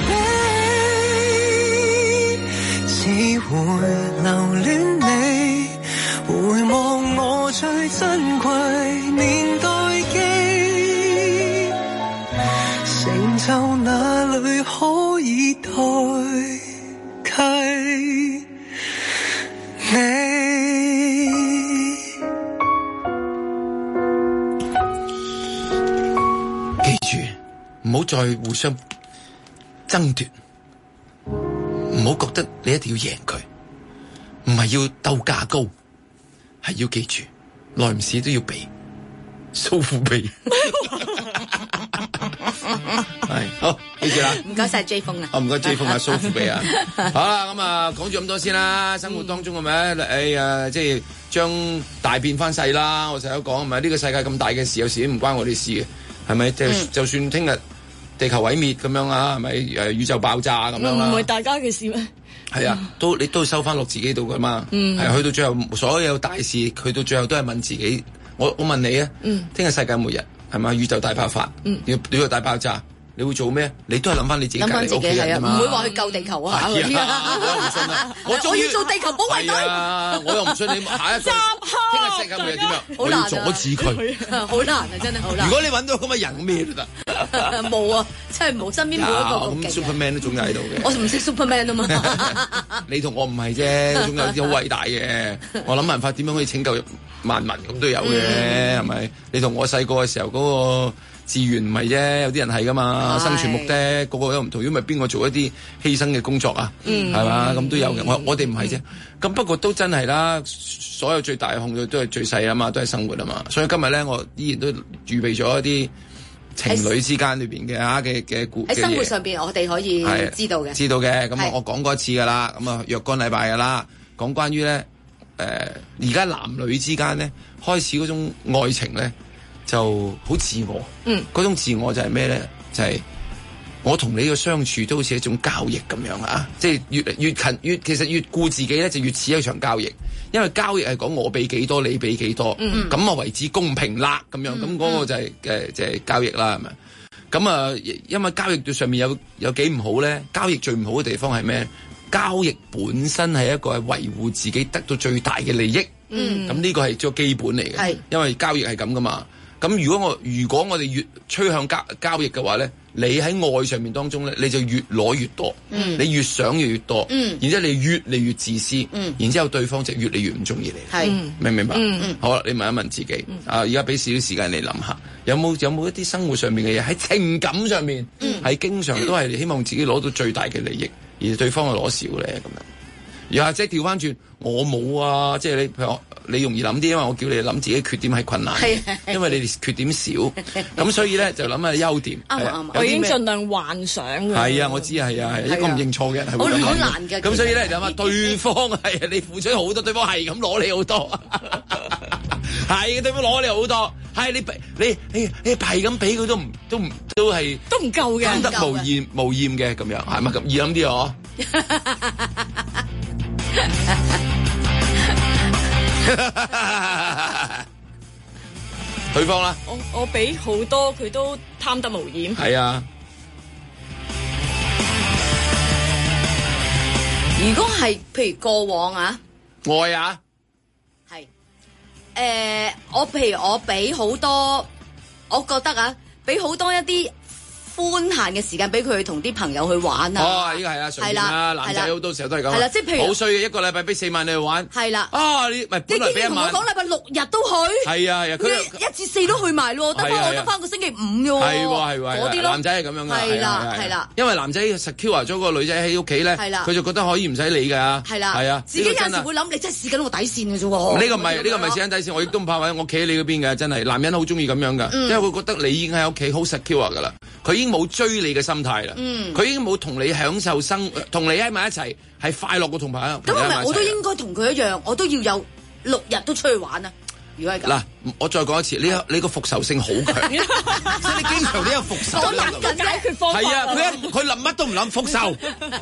比，只會留戀你，回望我最珍貴年代記，成就哪裏可以代替唔好再互相爭奪，唔好覺得你一定要贏佢，唔係要鬥價高，係要記住，耐唔時都要避，蘇富比。係好，記住啦。 唔該晒 J 風啊， 哦唔該 J 風啊，蘇富比啊。好啦，咁啊講住咁多先啦。生活當中係咪？誒、哎、啊，即係將大變翻細啦。我成日都講，係咪？呢個世界咁大嘅事，有時都唔關我哋事嘅，係咪？就、嗯、就算聽日地球毀滅咁樣啊，係咪？誒宇宙爆炸咁樣啦， 唔係大家嘅事咩？ 係啊，都你都收翻落自己度噶嘛。嗯，係去到最後，所有大事，去到最後都係問自己。我我問你啊，嗯，聽日世界末日係咪？宇宙大爆發，嗯，宇宙大爆炸。你會做咩？你都係諗翻你自己隔離屋企人啊嘛， 唔會話去救地球啊！ 係啊，我又唔信啊！我終於我要做地球保衛隊啊！我又唔信你下一句，聽日世界末日點樣？我要阻止佢， 好難啊！真係好難。 如果你揾到咁嘅人，咩都得。 冇啊，真係冇，身邊冇一個咁勁。 咁 Superman 都總有喺度嘅。 我唔識 Superman 啊嘛。 你同我唔係啫，總有啲好偉大嘅。我諗辦法點樣可以拯救萬民咁都有嘅，係咪？你同我細個嘅時候嗰個志願唔係啫，有啲人係噶嘛，生存目的個個都唔同，如果唔係邊個做一啲犧牲嘅工作啊？係嘛、嗯，咁都有嘅。我我哋唔係啫，咁、嗯、不過都真係啦。所有最大嘅控制都係最細啊嘛，都係生活啊嘛。所以今日咧，我依然都預備咗一啲情侶之間裏邊嘅啊嘅嘅故喺生活上邊，我哋可以知道嘅， 知道嘅。咁我講過一次㗎啦，咁啊若干禮拜㗎啦，講關於咧誒而家男女之間咧開始嗰種愛情咧就好自我，嗯，嗰種自我就係咩咧？就係、是、我同你嘅相處都好似一種交易咁樣啊！即係越嚟越近越其實越顧自己咧，就越似一場交易。因為交易係講我俾幾多，你俾幾多，咁啊、嗯、為之公平啦咁樣，咁嗰、嗯、個就係、是、誒、嗯、就係、是、交易啦，係咪？咁啊，因為交易對上面有有幾唔好咧？交易最唔好嘅地方係咩？交易本身係一個係維護自己得到最大嘅利益，咁呢、嗯、個係最基本嚟嘅，是因為交易係咁噶嘛。咁如果我如果我哋越趨向交交易嘅話咧，你喺愛上面當中咧，你就越攞越多，嗯、你越想要越多，嗯、然之後你越嚟越自私，嗯、然之後對方就越嚟越唔中意你，是明唔明白？嗯嗯、好啦，你問一問自己，嗯、啊，而家俾少少時間你諗下，有冇有冇一啲生活上面嘅嘢喺情感上面係、嗯、經常都係希望自己攞到最大嘅利益，而對方係攞少咧咁樣。又或者調翻轉，我冇啊！即係你，譬如我，你容易諗啲，因為我叫你諗自己缺點係困難，因為你哋缺點少，咁所以咧就諗下優點。 啱啱，我已經盡量幻想㗎。係啊， 我知係啊，係一個唔認錯嘅人係會咁諗。 好難嘅。 咁所以咧就諗下對方係你付出好多，對方係咁攞你好多，係對方攞你好多，係你你你你係咁俾佢都唔都唔都係都唔夠嘅， 得無厭無厭嘅咁樣，係咪咁易諗啲啊？對方啦， 我我俾好多佢都貪得無厭。 係啊， 如果係譬如過往啊， 愛啊， 係誒、呃，我譬如我俾好多，我覺得啊，俾好多一啲寬閒嘅時間俾佢同啲朋友去玩啊！ 哦，呢個係啊，常見啦，男仔好多時候都係咁。係啦， 即係譬如好衰嘅，一個禮拜俾四萬你去玩。係啦。啊，你唔係本來俾一萬。你竟然同我講禮拜六日都去？係啊係啊，佢一至四都去埋咯，得翻我得翻個星期五啫喎。 係喎係喎，嗰啲咯。男仔係咁樣㗎。係啦係啦。因為男仔 secure 咗個女仔喺屋企咧，佢就覺得可以唔使理㗎。係啦係啊。 自己有時會諗，你真係試緊我底線嘅啫喎。 呢個唔係呢個唔係試緊底線，我亦都唔怕位，我企喺你嗰邊㗎，真係男人好中意咁樣㗎，因為佢覺得你已經喺屋企好 secure 㗎啦，佢已經冇追你嘅心態啦，佢、嗯、已經冇同你享受生，同你喺埋一齊係快樂過同朋友。咁係咪我都應該同佢一樣，我都要有六日都出去玩啊？如果係咁，嗱， 我再講一次，你你個復仇性好強，即係你經常都有復仇。 我諗緊解決方法。 係啊，佢一佢諗乜都唔諗復仇。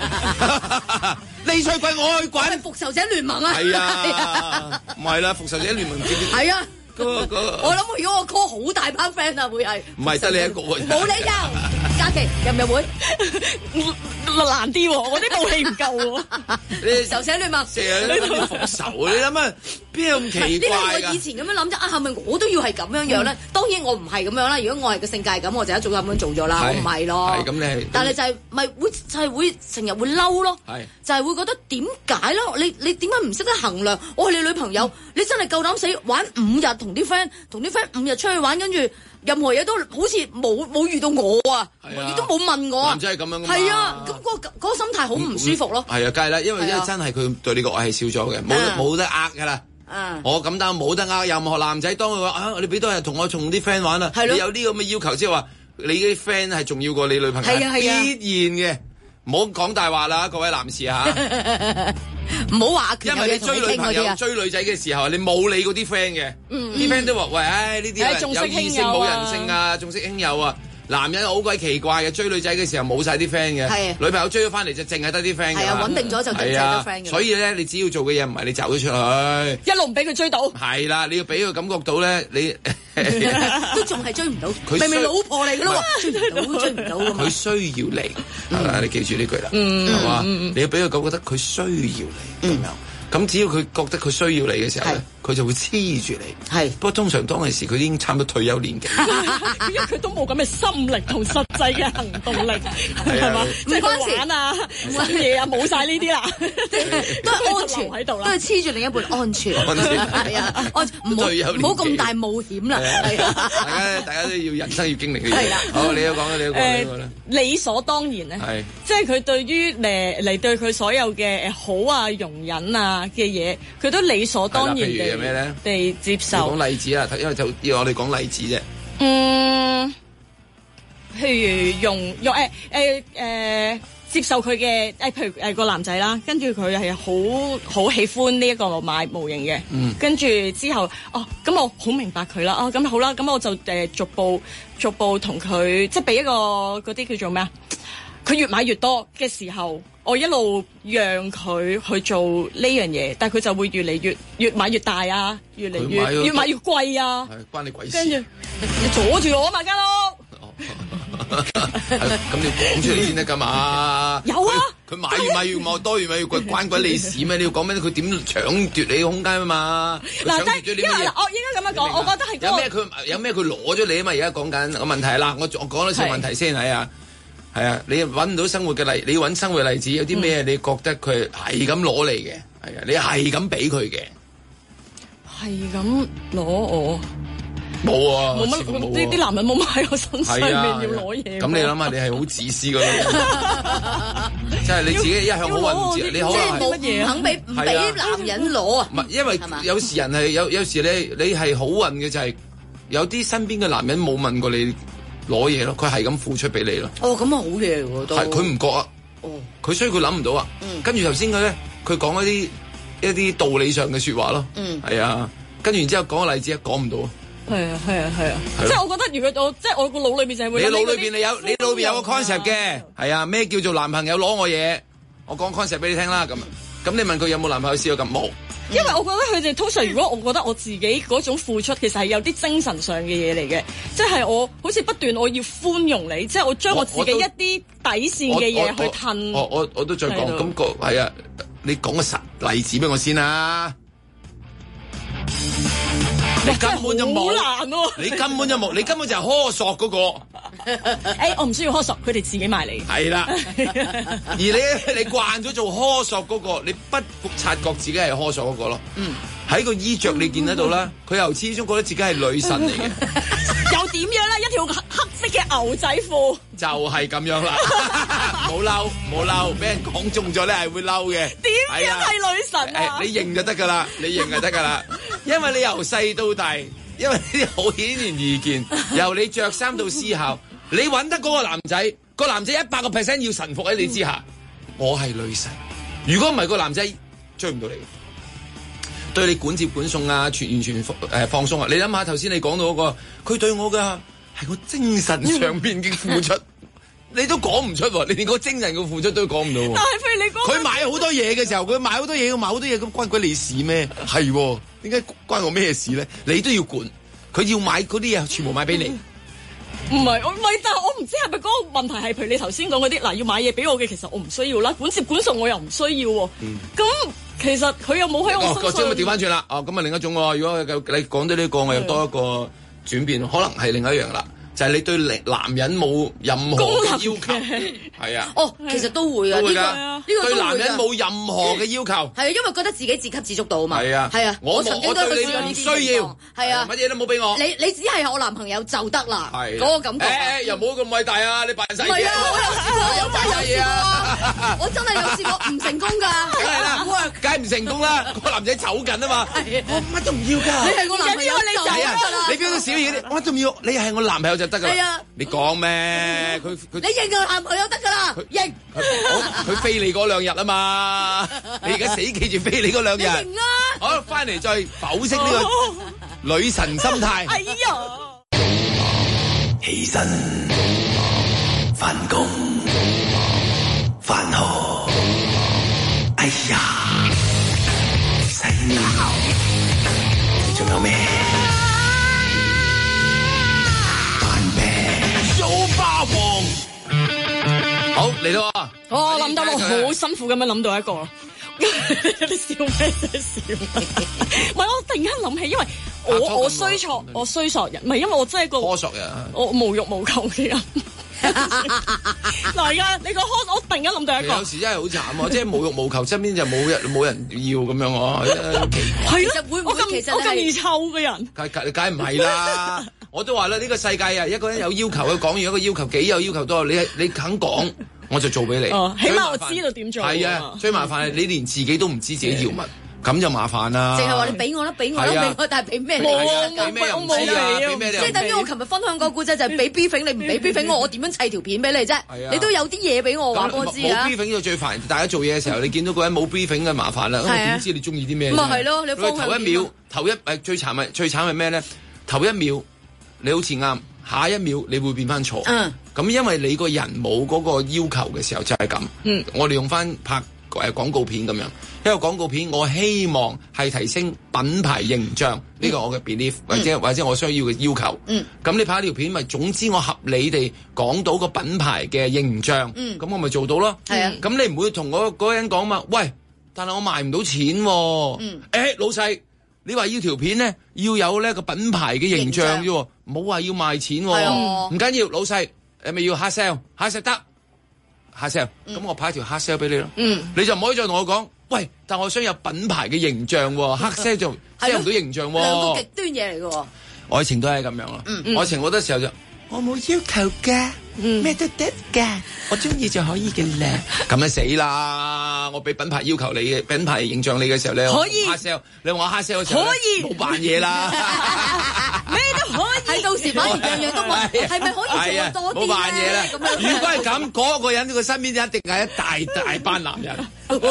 你吹鬼我去滾。 復仇者聯盟啊！ 係啊，唔係啦，復仇者聯盟係啊。嗰個嗰個，我諗如果我 call 好大班 friend 啊，會係唔係得你一個？ 冇理由，嘉琪入唔入會？ 難啲喎，我啲武器唔夠喎。 你仇者聯盟， 成日都要復仇，你諗下邊有咁奇怪㗎？呢個我以前咁樣諗啫，啊係咪我都要係咁樣樣咧？當然我唔係咁樣啦。如果我係個性格係咁，我就一早咁樣做咗啦。我唔係咯。 係咁你， 但係就係咪會就係會成日會嬲咯？係就係會覺得點解咯？你你點解唔識得衡量？我係你女朋友，你真係夠膽死玩五日？同啲 friend 同啲 friend 五日出去玩，跟住任何嘢都好似冇冇遇到我啊，亦都冇問我。 男仔係咁樣。 係啊，咁嗰嗰個心態好唔舒服咯。 係啊，梗係啦，因為因為真係佢對呢個愛係少咗嘅，冇冇得呃㗎啦。我咁單冇得呃任何男仔，當佢話啊，你俾多日同我同啲 friend 玩啊，你有呢個咁嘅要求，即係話你啲 friend 係重要過你女朋友，係啊係啊，必然嘅。唔好講大話啦，各位男士嚇。 唔好話， 因為你追女朋友、追女仔嘅時候，你冇理嗰啲 friend 嘅，啲 friend 都話：喂，唉，呢啲有異性冇人性啊，重色輕友啊。男人好鬼奇怪嘅，追女仔嘅時候冇晒啲 friend 嘅，女朋友追咗翻嚟就淨係得啲 friend 嘅。係啊，穩定咗就淨係得 friend 嘅。所以咧，你只要做嘅嘢唔係你走咗出去， 一路唔俾佢追到。 係啦，你要俾佢感覺到咧，你都仲係追唔到。佢明明老婆嚟嘅咯喎，追唔到，追唔到咁。 佢需要你，係啦，你記住呢句啦，係嘛？你要俾佢感覺得佢需要你咁樣。咁只要佢覺得佢需要你嘅時候咧，佢就會黐住你。係，不過通常當其時佢已經差唔多退休年紀， 因為佢都冇咁嘅心力同實際嘅行動力，係嘛？即係玩啊、玩嘢啊，冇晒呢啲啦， 都係安全喺度啦，都係黐住另一半安全。安全係啊，安唔好唔好咁大冒險啦。係啊， 大家大家都要人生要經歷嘅嘢。係啦，好，你都講啦，你都講呢個啦。 理所當然咧，係即係佢對於誒嚟對佢所有嘅誒好啊、容忍啊嘅嘢，佢都理所當然地地接受。 講例子啊，因為就要我哋講例子啫。 嗯， 譬如用用誒誒誒接受佢嘅誒，譬如誒個男仔啦，跟住佢係好好喜歡呢一個買模型嘅，嗯、跟住之後哦，咁我好明白佢啦，哦咁好啦，咁我就誒、呃、逐步逐步同佢即係俾一個嗰啲叫做咩啊？佢越買越多嘅時候，我一路讓佢去做呢樣嘢，但係佢就會越嚟越越買越大啊，越嚟越買越買越貴啊， 係關你鬼事。 跟住你阻住我啊嘛，家佬。 咁你講出嚟先得㗎嘛？ 有啊， 佢買越買越多，多越買越貴，關鬼你事咩？你要講咩？佢點搶奪你空間啊嘛？ 嗱，但係因為嗱，我應該咁樣講，我覺得係、嗰個、 有咩佢有咩佢攞咗你啊嘛？而家講緊個問題啦，我我講多次問題先係啊。係啊，你揾唔到生活嘅例，你揾生活例子有啲咩？你覺得佢係咁攞嚟嘅？係啊，你係咁俾佢嘅？ 係咁攞我？ 冇啊， 冇乜呢啲男人冇買我身上面要攞嘢。 咁你諗下，你係好自私㗎咯，即係你自己一向好運，你可能冇唔肯俾唔俾男人攞啊？ 唔係，因為有時人係有有時你你係好運嘅就係有啲身邊嘅男人冇問過你。攞嘢咯，佢係咁付出俾你咯。 哦，咁啊好嘢喎都。係佢唔覺啊。 哦。 佢所以佢諗唔到啊。嗯。跟住頭先佢咧，佢講一啲一啲道理上嘅説話咯。嗯。係啊。跟住然之後講個例子，講唔到啊。 係啊係啊係啊。即係我覺得，如果我即係我個腦裏邊就係會。你腦裏邊你有，你腦裏邊有個 concept 嘅。係啊。咩叫做男朋友攞我嘢？我講 concept 俾你聽啦。咁咁你問佢有冇男朋友試過咁冇？ 因為我覺得佢哋通常，如果我覺得我自己嗰種付出，其實係有啲精神上嘅嘢嚟嘅，即係我好似不斷我要寬容你，即係我將我自己一啲底線嘅嘢去褪。 我我我都再講，咁個係啊，你講個實例子俾我先啦。你根本就冇，你根本就冇，你根本就係苛索嗰個。 誒，我唔需要苛索，佢哋自己買嚟。 係啦，而你你慣咗做苛索嗰個，你不察覺自己係苛索嗰個咯。嗯，喺個衣着你見得到啦，佢由始終覺得自己係女神嚟嘅。 又點樣咧？一條黑色嘅牛仔褲。 就係咁樣啦，冇嬲冇嬲，俾人講中咗咧係會嬲嘅。 點樣係女神啊？ 你認就得㗎啦，你認就得㗎啦。因為你由細到大，因為呢啲好顯然易見，由你着衫到思考，你揾得嗰個男仔，個男仔一百個 percent 要臣服喺你之下，嗯、我係女神。如果唔係個男仔追唔到你，對你管接管送啊，全完全誒、呃、放鬆啊！你諗下頭先你講到嗰、那個，佢對我嘅係個精神上邊嘅付出。你都講唔出喎，你連個精神嘅付出都講唔到喎。 但係譬如你講， 佢買好多嘢嘅時候，佢買好多嘢，佢買好多嘢，咁關鬼你事咩？係喎，點解關我咩事咧？你都要管，佢要買嗰啲嘢，全部買俾你。 唔係，我唔係，但係我唔知係咪嗰個問題係，譬如你頭先講嗰啲，嗱要買嘢俾我嘅，其實我唔需要啦，管接管送我又唔需要喎。咁、嗯、其實佢又冇喺我身上。哦，即係咪調翻轉啦？哦，咁啊另一種喎。如果你講到呢個，我又多一個轉變，可能係另一樣啦。就係你對男人冇任何嘅要求，係啊。 哦，其實都會啊，呢個呢個對男人冇任何嘅要求。 係啊，因為覺得自己自給自足到啊嘛。 係啊， 係啊，我曾經都對你唔需要。係啊， 乜嘢都冇俾我。 你你只係我男朋友就得啦。係嗰個感覺。 誒又冇咁偉大啊！你扮晒嘢。 唔係啊，我有試過，我真係有試過，我真係有試過唔成功㗎。 梗係啦，梗係唔成功啦。個男仔走緊啊嘛。我乜都唔要㗎。 你係我男朋友就得啦。 你邊個小嘢啲？我乜都唔要，你係我男朋友就得㗎。 係啊。 你講咩？佢佢你認個男朋友得㗎啦，認。 佢飛你嗰兩日啊嘛，你而家死記住飛你嗰兩日。 認啊！ 好，翻嚟再剖析呢個女神心態。 哎呀！ 起身，返工，返學。哎呀，洗面，你仲有咩？霸王， 好嚟到啊！ 我諗到我好辛苦咁樣諗到一個，你笑咩啫笑？唔係我突然間諗起，因為我我衰錯，我衰索人，唔係因為我真係個苛索人， 我無欲無求嘅人。嗱，而家你講苛，我突然間諗到一個， 有時真係好慘啊！即係無欲無求，身邊就冇人冇人要咁樣啊！ 係咯，會唔會其實我咁易臭嘅人？ 梗梗梗唔係啦！我都話啦，呢個世界啊，一個人有要求佢講完一個要求，幾有要求都好，你你肯講，我就做俾你。 哦，起碼我知道點做。 係啊，最麻煩係你連自己都唔知自己要乜， 咁就麻煩啦。 淨係話你俾我啦，俾我啦，俾我，但係俾咩嚟？ 俾咩又唔知啊？俾咩你又唔知？ 即係等於我琴日分享個故仔就係俾 briefing，你唔俾 briefing我，我點樣砌條片俾你啫？你都有啲嘢俾我話我知啊！ 冇 briefing 就最煩，大家做嘢嘅時候，你見到個人冇 briefing 嘅麻煩啦。咁我點知你中意啲咩？ 咪係咯，你方向頭一秒，頭一誒最慘係最慘係咩咧？頭一秒你好似啱，下一秒你會變翻錯。嗯。咁因為你個人冇嗰個要求嘅時候就係咁。嗯。我哋用翻拍誒廣告片咁樣，一個廣告片我希望係提升品牌形象，呢、嗯、個我嘅 belief 或者、嗯、或者我需要嘅要求。嗯。咁你拍一條片咪總之我合理地講到個品牌嘅形象。嗯。咁我咪做到咯。係啊。咁你唔會同嗰嗰個人講嘛？喂，但係我賣唔到錢喎。嗯。誒、欸，老細，你話要條片咧要有呢個品牌嘅形象啫喎，唔好話要賣錢喎。係啊。唔緊要，老細，誒咪要 hard sell，hard sell 得。hard sell，咁我派條 hard sell 俾你咯，嗯、你就唔可以再同我講，喂，但我想有品牌嘅形象喎，hard sell 就 sell 唔到形象喎， 兩個極端嘢嚟嘅喎。 愛情都係咁樣咯，嗯嗯、愛情好多時候就我冇要求㗎，咩、嗯、都得㗎，我中意就可以嘅啦。咁咪死啦！我俾品牌要求你嘅品牌形象你嘅時候咧，可以 hard sell，你話我 hard sell 嘅時候，可以冇扮嘢啦。 咩都可以，喺到時反而樣樣都冇，係咪可以做多啲咧？冇扮嘢啦！ 如果係咁，嗰、那個人佢身邊一定係一大大班男人。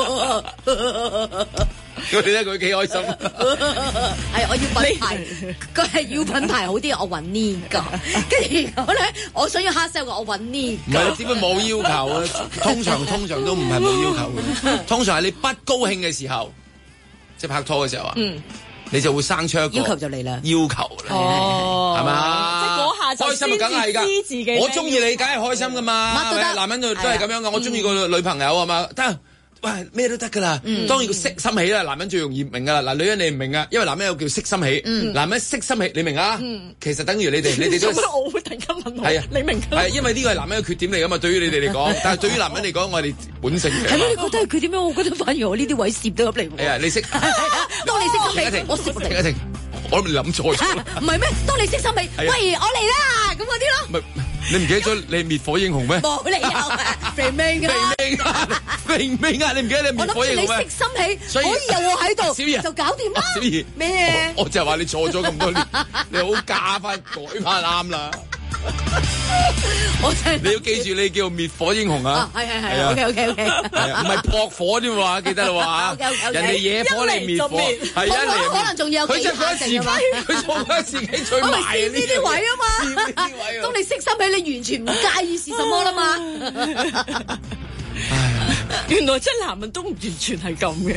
佢哋咧，佢幾開心。 係我要品牌，佢係要品牌好啲，我揾呢個。跟住然後咧，我想要 hard sell 嘅，我揾呢個。唔係，點解冇要求啊？通常通常都唔係冇要求嘅，通常係你不高興嘅時候，即係拍拖嘅時候啊。嗯。你就會生出一個要求就嚟啦， 要求哦，係嘛？ 即係嗰下就開心梗係㗎，我中意你梗係開心㗎嘛， 乜都得， 男人都都係咁樣㗎，我中意個女朋友係嘛，得。喂，咩都得噶啦，當然要識心起啦。男人最容易明噶啦，嗱，女人你唔明啊，因為男人有叫識心起，男人識心起，你明啊？其實等於你哋，你哋都我會突然間問我， 係啊， 你明？ 係因為呢個係男人嘅缺點嚟噶嘛，對於你哋嚟講，但係對於男人嚟講，我哋本性嘅。 係咩？你覺得係缺點咩？我覺得反而我呢啲位攝到入嚟。 係啊，你識， 當你識心起，我攝停一停，我諗錯咗。 唔係咩？當你識心起，喂，我嚟啦，咁嗰啲咯。 你唔記得咗你滅火英雄咩？ 冇理由啊！明明啊！ 明明啊！明明啊！你唔記得你滅火英雄咩？ 我諗住你識心起，可以有我喺度，小儀就搞掂啦。 小儀咩？我就係話你錯咗咁多年，你好加翻改翻啱啦。我真係你要記住，你叫滅火英雄啊！ 係係係，OK OK OK， 唔係撲火啫嘛，記得啦喎。人哋野火你滅火，係啊，你可能仲要有佢真係自己，佢做緊自己最埋啊！ 呢啲位啊嘛，當你識心起，你完全唔介意是什麼啦嘛。 原來真男人都唔完全係咁嘅。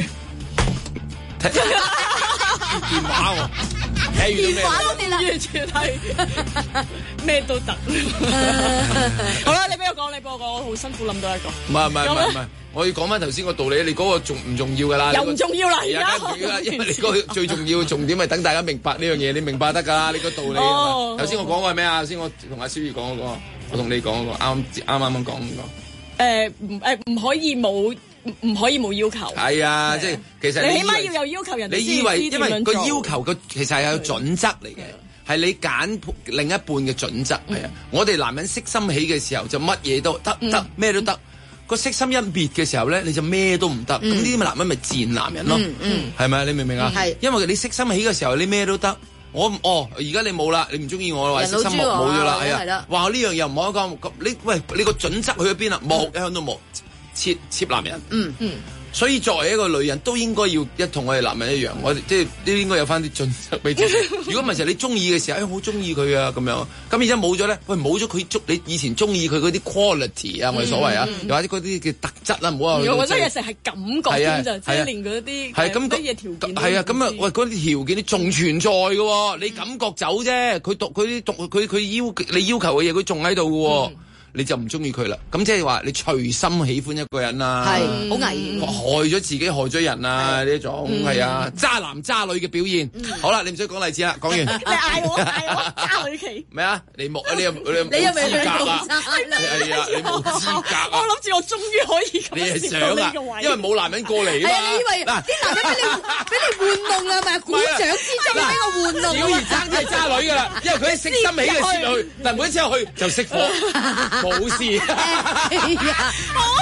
電話喎。 電話嗰啲啦， 完全係咩都得。好啦，你俾我講，你俾我講，我好辛苦諗到一個。 唔係唔係唔係唔係，我要講翻頭先個道理，你嗰個重唔重要㗎啦？ 又唔重要啦，而家重要啦，因為你個最重要嘅重點係等大家明白呢樣嘢，你明白得㗎啦，你個道理。頭先我講過係咩啊？頭先我同阿小儀講嗰個，我同你講嗰個，啱啱啱啱講嗰個。 誒唔誒唔可以冇。唔可以冇要求。 係啊，即係其實你起碼要有要求人哋。 你以為因為個要求個其實係有準則嚟嘅，係你揀另一半嘅準則係啊。我哋男人識心起嘅時候就乜嘢都得得咩都得，個識心一滅嘅時候咧你就咩都唔得。咁呢啲男人咪賤男人咯，係咪啊？你明唔明啊？係，因為你識心起嘅時候你咩都得。我哦，而家你冇啦，你唔中意我啦，或者識心冇冇咗啦，係啊。話呢樣又唔可以講，咁你喂你個準則去咗邊啊？冇一向都冇。切切男人，嗯嗯，所以作為一個女人都應該要一同我哋男人一樣，我哋即係都應該有翻啲準則俾自己。如果唔係，就你中意嘅時候，哎，好中意佢啊，咁樣。咁而家冇咗咧，喂，冇咗佢中你以前中意佢嗰啲 quality 啊，我哋所謂啊，又或者嗰啲嘅特質啦，唔好話。 我覺得有時係感覺添就，即係連嗰啲係咁啲嘢條件。 係啊，咁啊，喂，嗰啲條件啲仲存在嘅喎，你感覺走啫，佢讀佢啲讀佢佢要你要求嘅嘢，佢仲喺度嘅喎。你就唔中意佢啦，咁即係話你隨心喜歡一個人啦， 係好危險， 害咗自己害咗人啊！呢種係啊，渣男渣女嘅表現。好啦，你唔使講例子啦，講完。你嗌我嗌我渣女期咩啊？你冇你又你又你又未資格啊？係啊，你冇資格啊！ 我諗住我終於可以咁。 你係想啊？因為冇男人過嚟啊嘛。 係啊，你以為嗱啲男人俾你俾你玩弄啊？咪鼓掌之中俾我玩弄。 小儀爭啲係渣女㗎啦，因為佢喺識心起嘅時候去，但每一次去就熄火。冇事， 好可惜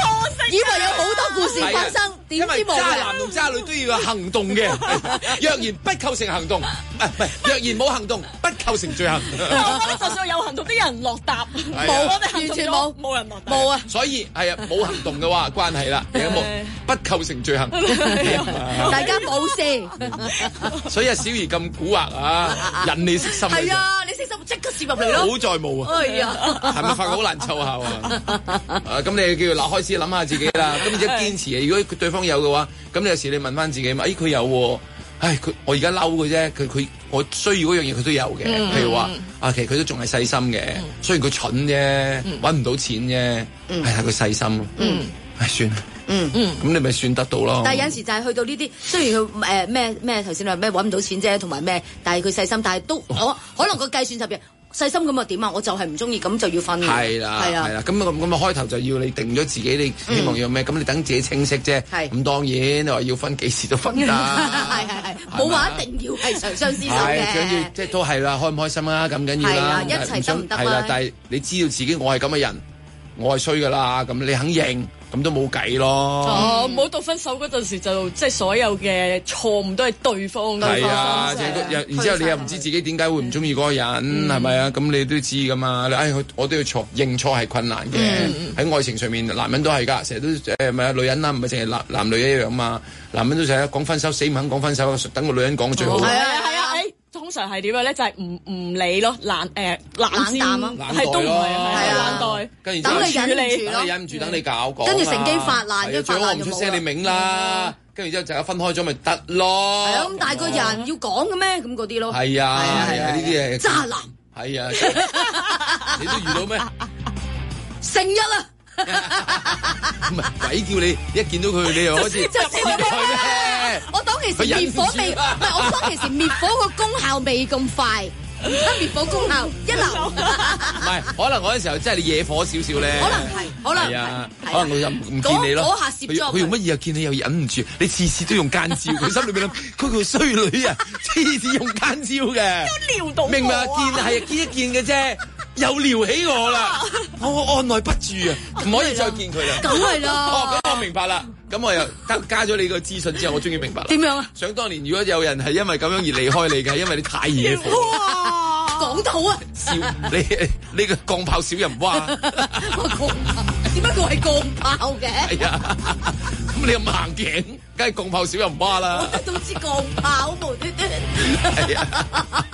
以為有好多故事發生，點知冇。 渣男同渣女都要有行動嘅，若然不構成行動，唔係唔係，若然冇行動，不構成罪行。 我覺得就算有行動，啲人落答冇，我哋完全冇，冇人落答， 冇啊。 所以係啊，冇行動嘅話，關係啦，你有冇不構成罪行？ 大家冇事。 所以阿小儀咁蠱惑啊，引你識心。 係啊，你識心即刻攝入嚟咯。 好在冇啊。 係啊。 係咪發覺好難湊下啊？咁你叫嗱開始諗下自己啦。咁而家堅持啊，如果對方有嘅話，咁你有時你問翻自己嘛？誒佢有喎，唉佢我而家嬲嘅啫，佢佢我需要嗰樣嘢佢都有嘅。譬如話啊，其實佢都仲係細心嘅，雖然佢蠢啫，揾唔到錢啫，係係佢細心咯。唉算啦。 嗯嗯， 咁你咪算得到咯。 但係有陣時就係去到呢啲，雖然佢誒咩咩頭先話咩揾唔到錢啫，同埋咩，但係佢細心，但係都可可能個計算就係細心咁啊點啊，我就係唔中意咁就要分。係啦， 係啊， 係啦，咁咁咁啊開頭就要你定咗自己，你希望要咩？咁你等自己清晰啫。係咁當然你話要分幾時都分㗎。 係係係，冇話一定要係長相廝守嘅。 係，跟住即係都係啦，開唔開心啊？咁緊要啦。係啊，一齊得唔得啊？係啦，但係你知道自己我係咁嘅人，我係衰㗎啦，咁你肯認。咁都冇計咯。 哦，冇到分手嗰陣時就即係所有嘅錯誤都係對方嘅。 係啊，即係然之後你又唔知自己點解會唔中意嗰個人，係咪啊？咁你都知噶嘛？你唉，我都要錯認錯係困難嘅。喺愛情上面，男人都係㗎，成日都誒咪啊女人啦，唔係淨係男男女一樣嘛。男人都成日講分手，死唔肯講分手，等個女人講最好。 係啊係啊，誒通常係點樣咧？就係唔唔理咯，冷誒冷淡啊，係都唔係係啊冷待， 跟住等佢忍唔住咯，忍唔住等你搞講， 跟住乘機發爛， 最好我唔出聲，你明啦。跟住之後大家分開咗咪得咯。係啊，咁大個人要講嘅咩？咁嗰啲咯。 係啊係啊，呢啲係渣男。 係啊，你都遇到咩？ 成日啊！ 唔係鬼叫你一見到佢你又開始就知道佢我當其時滅火未，唔係我當其時滅火個功效未咁快，而家滅火功效一流。 唔係，可能嗰陣時候真係你惹火少少咧。 可能係，可能係，可能佢又唔見你咯。 嗰下攝咗佢用乜嘢又見你又忍唔住，你次次都用奸招，佢心裏邊諗，佢個衰女啊，次次用奸招嘅。 都撩到我啊！ 明明見係見一見嘅啫。又撩起我啦，我按耐不住啊，唔可以再見佢啦。 梗係啦。 哦，咁我明白啦。咁我又加咗你個資訊之後，我終於明白啦。 點樣啊？ 想當年如果有人係因為咁樣而離開你嘅，因為你太惹火。 哇！講到啊！ 笑你你個鋼炮小人蛙。 我鋼炮點解佢係鋼炮嘅？ 係啊，咁你又盲頸，梗係鋼炮小人蛙啦。 我都知鋼炮無端端。係啊。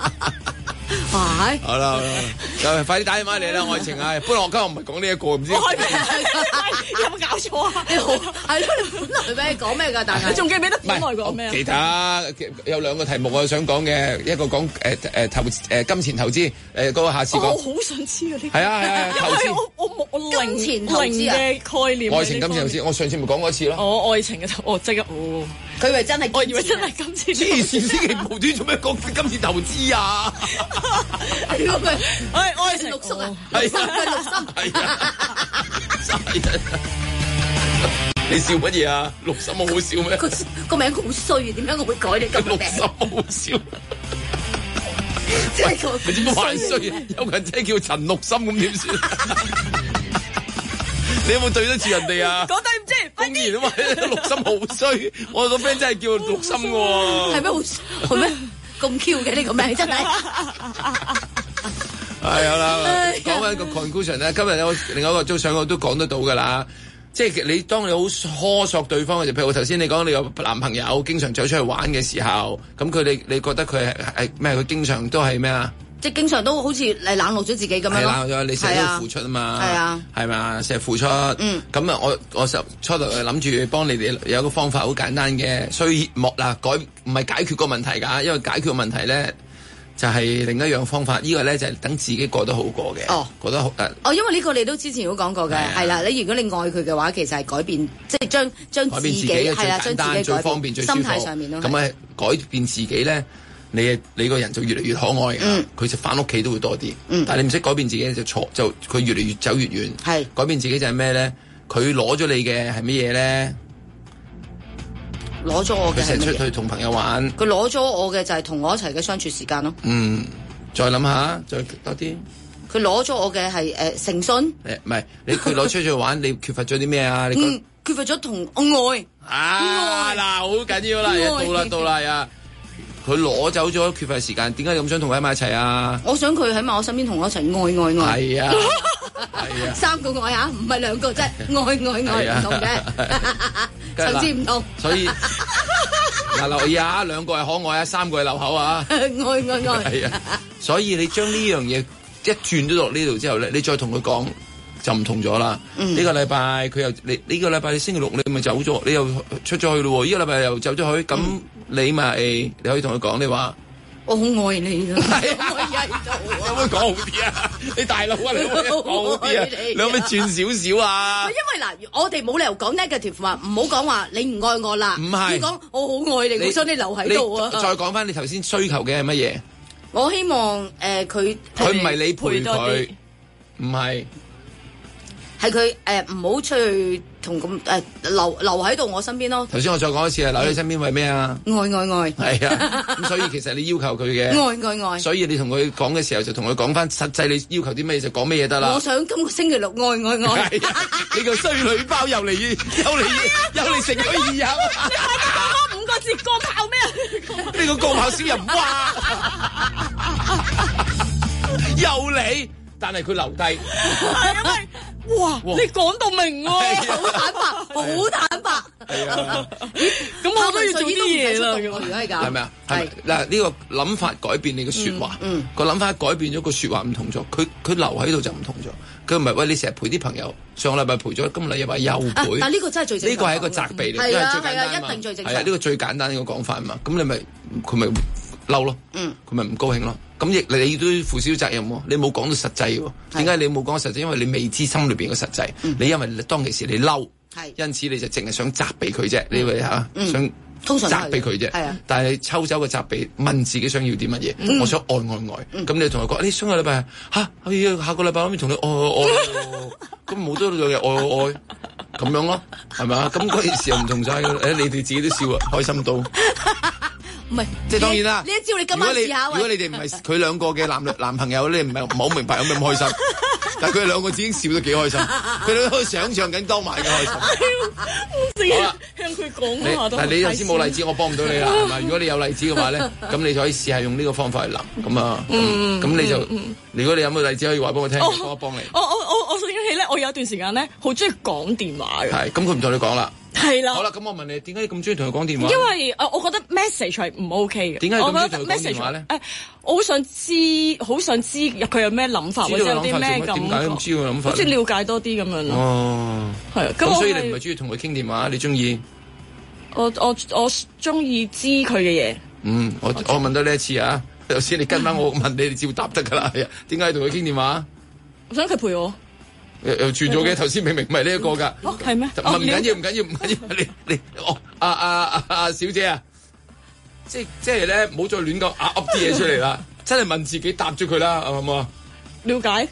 係，好啦，就快啲打電話嚟啦，愛情啊！本來我今日唔係講呢一個，唔知有冇搞錯啊？ 你好，係咯，你本來俾你講咩㗎？但係你仲記唔記得本來講咩啊？ 其他有兩個題目我想講嘅，一個講誒誒投誒金錢投資誒嗰個下次講。 我好想知啊！呢個係啊係啊，投資我我冇我零金錢投資嘅概念。 愛情金錢投資，我上次咪講過一次咯。 哦，愛情嘅投，哦即刻哦。 佢以為真係， 我以為真係金錢。 黐線，星期無端做咩講金錢投資啊？ 係咯，佢愛愛情六叔啊， 係三佢六心。 係啊，你笑乜嘢啊？六心好好笑咩？ 個個名好衰啊！點解我會改你咁六心好好笑。 即係個你點解話衰？有個人真係叫陳六心咁點算？你有冇對得住人哋啊？ 講對唔住， 公然啊嘛，六心好衰，我個 friend 真係叫六心嘅喎。 係咩好？係咩咁 Q 嘅呢個名真係？ 係好啦，講翻個 conclusion 咧，今日有另外一個都想我都講得到㗎啦。即係你當你好苛索對方嘅時候，譬如我頭先你講你個男朋友經常走出去玩嘅時候，咁佢哋你覺得佢係係咩？佢經常都係咩啊？ 即係經常都好似你冷落咗自己咁樣咯。係冷落咗，你成日都付出啊嘛。係啊，係咪？成日付出。嗯。咁啊，我我初初頭諗住幫你哋有一個方法，好簡單嘅，所以莫啦改唔係解決個問題㗎，因為解決個問題咧就係另一樣方法。呢個咧就係等自己過得好過嘅。哦。過得好誒。哦，因為呢個你都之前都講過嘅，係啦。你如果你愛佢嘅話，其實係改變，即係將將自己係啦，將自己最方便、最舒服。 心態上面咯。 咁啊，改變自己咧。你你個人就越嚟越可愛嘅，佢、嗯、就翻屋企都會多啲。嗯、但係你唔識改變自己就錯，就佢越嚟越走越遠。係改變自己就係咩咧？佢攞咗你嘅係乜嘢咧？ 攞咗我嘅。佢成日出去同朋友玩。 佢攞咗我嘅就係同我一齊嘅相處時間咯。 嗯，再諗下，再多啲。 佢攞咗我嘅係誒誠信。誒唔係，你佢攞出去玩，你缺乏咗啲咩啊？你覺嗯， 缺乏咗同愛。 啊嗱，好緊要啦，到啦到啦啊！佢攞走咗缺乏時間，點解你咁想同佢喺埋一齊啊？ 我想佢喺埋我身邊同我一齊愛愛愛。 係啊，係啊， 三個愛啊，唔係兩個啫，愛愛愛唔同嘅，層次唔同。 所以嗱，留意下，兩個係可愛啊，三個係漏口啊。 愛愛愛。 係啊，所以你將呢樣嘢一轉咗落呢度之後咧，你再同佢講就唔同咗啦。呢、嗯、個禮拜佢又你呢、呢個禮拜你星期六你咪走咗，你又出咗去咯。呢、呢個禮拜又走咗去，咁、嗯、你咪你可以同佢講你話。 我好愛你啊！係啊， 可唔可以講好啲啊？你大佬啊，你可唔可以講好啲啊？你可唔可以轉少少啊？ 因為嗱，我哋冇理由講 negative 話，唔好講話你唔愛我啦。唔係， 你講我好愛你，我想你留喺度啊！ 再講翻你頭先需求嘅係乜嘢？ 我希望誒佢佢唔係你陪佢，唔係。 係佢誒唔好出去同咁誒留留喺度我身邊咯。頭先我再講一次啊，留喺身邊為咩啊？ 愛愛愛。 係啊，咁所以其實你要求佢嘅愛愛愛。 所以你同佢講嘅時候就同佢講翻實際你要求啲咩就講咩嘢得啦。 我想今個星期六愛愛愛。 係啊，你個衰女包又嚟又嚟又嚟成個二友。 你快啲講多五個字過炮咩？ 呢個過炮小人哇！又嚟。但係佢留低， 係因為哇，你講到明喎， 好坦白，好坦白。 係啊， 咁我都要做啲嘢啦。 如果係咁， 係咪啊？係嗱，呢個諗法改變你嘅説話，個諗法改變咗，個説話唔同咗。佢佢留喺度就唔同咗。佢唔係喂你成日陪啲朋友，上個禮拜陪咗，今個禮拜又陪。 但呢個真係最正。 呢個係一個責備嚟， 係啊係啊，一定最正。 係啊，呢個最簡單呢個講法啊嘛。咁你咪佢咪嬲咯，佢咪唔高興咯。咁亦你都負少少責任喎，你冇講到實際喎。點解你冇講到實際？因為你未知心裏邊嘅實際。嗯、你因為當其時你嬲，因此你就淨係想責備佢啫。你會嚇、嗯、想責備佢啫。但係抽走個責備，問自己想要啲乜嘢？嗯、我想愛愛愛。咁、嗯、你同佢講，你上個禮拜嚇，哎呀，下個禮拜可唔可以同你愛愛愛？咁冇多兩日愛愛愛咁樣咯，係咪啊？咁嗰件事又唔同晒嘅。誒，你哋自己都笑啊，開心到。 唔係， 即係當然啦。 呢一招你今晚試下。 如果你哋唔係佢兩個嘅男男朋友，你唔係唔好明白有咩咁開心。但係佢哋兩個已經笑得幾開心，佢哋都想象緊當晚嘅開心。 好啦，向佢講下都。 但係你頭先冇例子，我幫唔到你啦，係嘛？如果你有例子嘅話咧，咁你就可以試下用呢個方法去諗。咁啊，咁你就，如果你有冇例子可以話俾我聽，我幫一幫你。 我我我我想起咧，我有一段時間咧，好中意講電話嘅。 係，咁佢唔同你講啦。 係啦， 好啦，咁我問你，點解你咁中意同佢講電話？ 因為誒，我覺得 message 係唔 OK 嘅。 點解你咁中意同佢講電話咧？ 誒，我好想知，好想知佢有咩諗法，或者有啲咩感覺。點解咁知佢諗法？好似了解多啲咁樣咯。哦，係啊。 咁所以你唔係中意同佢傾電話，你中意？ 我我我中意知佢嘅嘢。 嗯，我我問到呢一次啊，頭先你跟翻我問你，你照答得噶啦。係啊，點解同佢傾電話？ 我想佢陪我。 又又轉咗嘅，頭先明明唔係呢一個㗎。 哦，係咩？ 唔唔緊要，唔緊要，唔緊要。你你哦，阿阿阿阿小姐啊，即即係咧，唔好再亂講噏啲嘢出嚟啦。真係問自己答咗佢啦，好唔好啊？ 了解。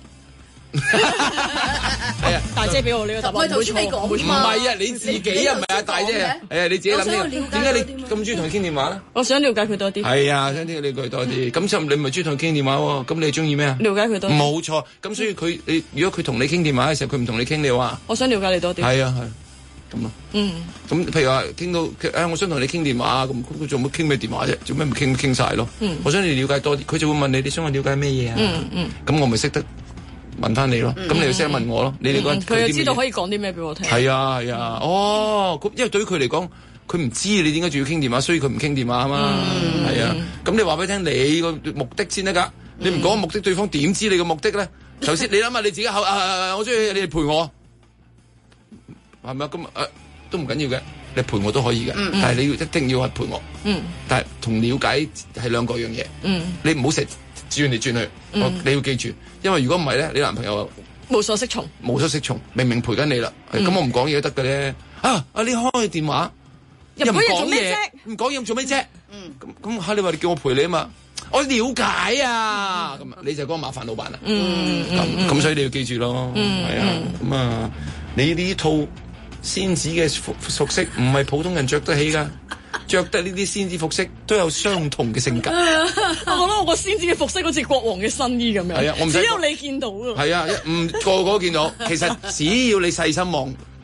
係啊，大姐俾我呢個答案，唔係你講，唔係啊，你自己啊，唔係啊，大姐啊，係啊，你自己諗呢？點解你咁中意同佢傾電話咧？ 我想了解佢多啲。 係啊，想聽你句多啲。咁就你唔係中意同佢傾電話喎？咁你中意咩啊？ 了解佢多啲。 冇錯。咁所以佢你如果佢同你傾電話嘅時候，佢唔同你傾，你話？ 我想了解你多啲。 係啊，係。咁咯。嗯。咁譬如話傾到誒，我想同你傾電話咁，佢做乜傾咩電話啫？做咩唔傾傾曬咯？嗯。我想你了解多啲，佢就會問你，你想我了解咩嘢啊？嗯嗯。咁我咪識得問翻你咯，咁你又識得問我咯，你哋嗰佢又知道可以講啲咩俾我聽。 係啊係啊，哦，因為對於佢嚟講，佢唔知你點解仲要傾電話，所以佢唔傾電話啊嘛，係啊。咁你話俾佢聽你個目的先得㗎，你唔講目的，對方點知你個目的咧？頭先你諗下你自己口啊，我中意你哋陪我，係咪啊？咁誒都唔緊要嘅，你陪我都可以嘅，但係你要一定要係陪我。嗯。但係同了解係兩個樣嘢。嗯。你唔好成日轉嚟轉去，你要記住。因為如果唔係咧，你男朋友無所適從， 無所適從，明明陪緊你啦，咁我唔講嘢都得嘅咧。啊啊，你開電話又唔講嘢，唔講嘢做咩啫？嗯，咁咁嚇你話你叫我陪你啊嘛，我了解啊，咁你就係嗰個麻煩老闆啦。嗯，咁咁所以你要記住咯，係啊，咁啊，你呢套仙子嘅服服飾唔係普通人着得起噶。着得呢啲仙子服飾都有相同嘅性格。 我覺得我個仙子嘅服飾好似國王嘅新衣咁樣。係啊，我唔只有你見到啊。 係啊，唔個個都見到。其實只要你細心望，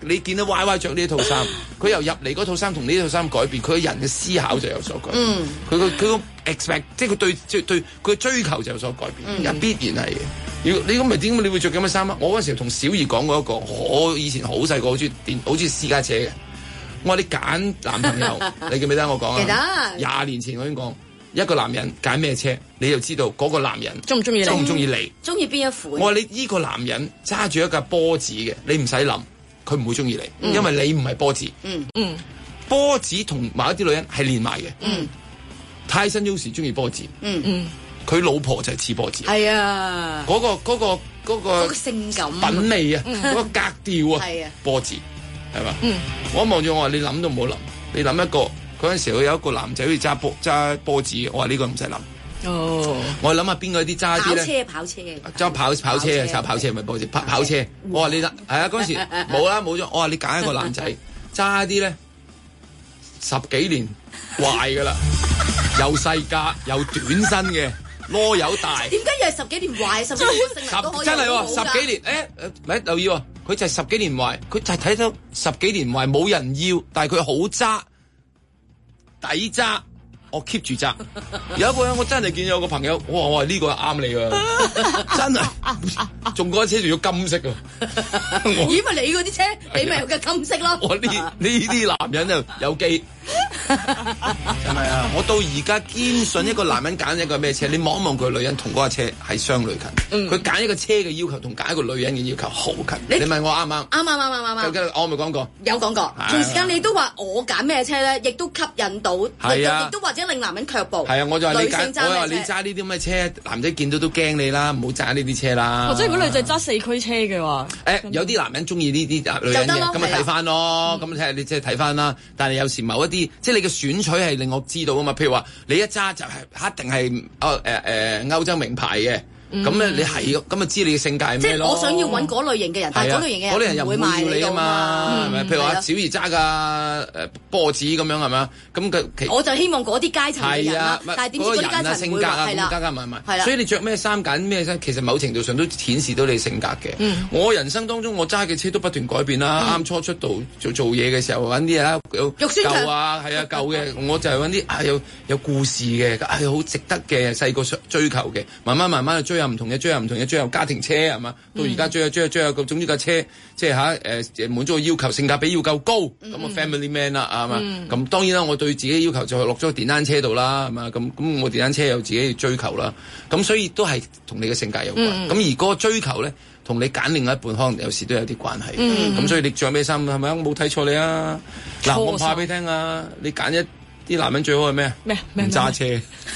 你見到 Y Y 着呢套衫，佢由入嚟嗰套衫同呢套衫改變，佢個人嘅思考就有所改變。嗯，佢個佢個 expect 即係佢對即係對佢嘅追求就有所改變，又、嗯、必然係嘅。如果你咁咪點解你會着咁嘅衫啊？我嗰時同小儀講過一個，我以前好細個好中意電，好中意私家車嘅。我話你揀男朋友，你記唔記得我講啊？記得。廿年前我已經講，一個男人揀咩車，你就知道嗰個男人中唔中意你， 中唔中意你， 中意邊一款。 我話你呢個男人揸住一架波子嘅，你唔使諗，佢唔會中意你，嗯、因為你唔係波子。嗯嗯。波子同某一啲女人係連埋嘅。嗯。泰森 U 時中意波子。嗯嗯。佢老婆就係似波子。係啊。嗰、嗰個嗰、嗰個嗰、嗰個嗰個性感品味啊，嗰、嗯、個格調啊，係啊，波子。係嘛？嗯，我望住我話你諗都唔好諗，你諗一個嗰陣時，佢有一個男仔好似揸波揸波子，我話呢個唔使諗。哦，我諗下邊個啲揸啲咧？跑車跑車，揸跑跑車啊！揸跑車唔係波子，跑跑車。我話你係啊，嗰陣時冇啦冇咗。我話你揀一個男仔揸啲咧，十幾年壞噶啦，又細格又短身嘅。囉柚大，點解又係十幾年壞？十幾年十真係喎，十幾年誒誒，咪留意喎，佢就係十幾年壞，佢就係睇到十幾年壞冇人要，但係佢好揸，抵揸，我 keep 住揸。有一個人我真係見有個朋友，我話我話呢個啱你㗎，真係，仲嗰架車仲要金色㗎。 咦？咪你嗰啲車，你咪有架金色咯。我呢呢啲男人就有機。係咪啊？我到而家堅信一個男人揀一個咩車，你望一望佢女人同嗰架車係相類近。佢揀、嗯、一個車嘅要求同揀一個女人嘅要求好近。你，你問我啱唔啱？啱啱啱啱啱啱。我咪講過。有講過。同、啊、時間你都話我揀咩車咧，亦都吸引到，亦、啊、都或者令男人卻步。係啊，我就話你揀，我話你揸呢啲咁嘅車，男仔見到都驚你啦，唔好揸呢啲車啦。或者如果女仔揸四驅車嘅話，誒、欸，有啲男人中意呢啲女人嘅，咁咪睇翻咯，咁睇下你即係睇翻啦。但係有時某一啲，即係你嘅選取係令我知道啊嘛。譬如話你一揸就係一定係歐誒誒歐洲名牌嘅。咁咧，你係咁咪知你嘅性格係咩咯？即係我想要揾嗰類型嘅人，但係嗰類型嘅人嗰類人又唔會賣你啊嘛，係咪？譬如話小儀揸架誒波子咁樣係咪啊？咁嘅我就希望嗰啲階層嘅人啦，但係點知嗰啲階層唔會係啦，加加埋埋。係啦，所以你着咩衫揀咩衫，其實某程度上都顯示到你性格嘅。我人生當中我揸嘅車都不斷改變啦。啱初出道做做嘢嘅時候揾啲啊有舊啊，係啊舊嘅，我就係揾啲啊有有故事嘅，係好值得嘅，細個追求嘅，慢慢慢慢去追。唔同嘅追啊，唔同嘅追啊，家庭車係嘛？到而家追啊追啊追啊，咁總之架車即係吓誒滿足個要求，性價比要夠高，咁啊、嗯、family man 啦係嘛？咁、嗯、當然啦，我對自己要求就落咗個電單車度啦，係嘛？咁咁我電單車有自己嘅追求啦，咁所以都係同你嘅性格有關。咁、嗯、而嗰個追求咧，同你揀另外一半可能有時都有啲關係。咁、嗯、所以你着咩衫係咪啊？冇睇錯你啊！嗱，我怕俾你聽啊，你揀一。啲男人最好係咩？咩？唔揸車。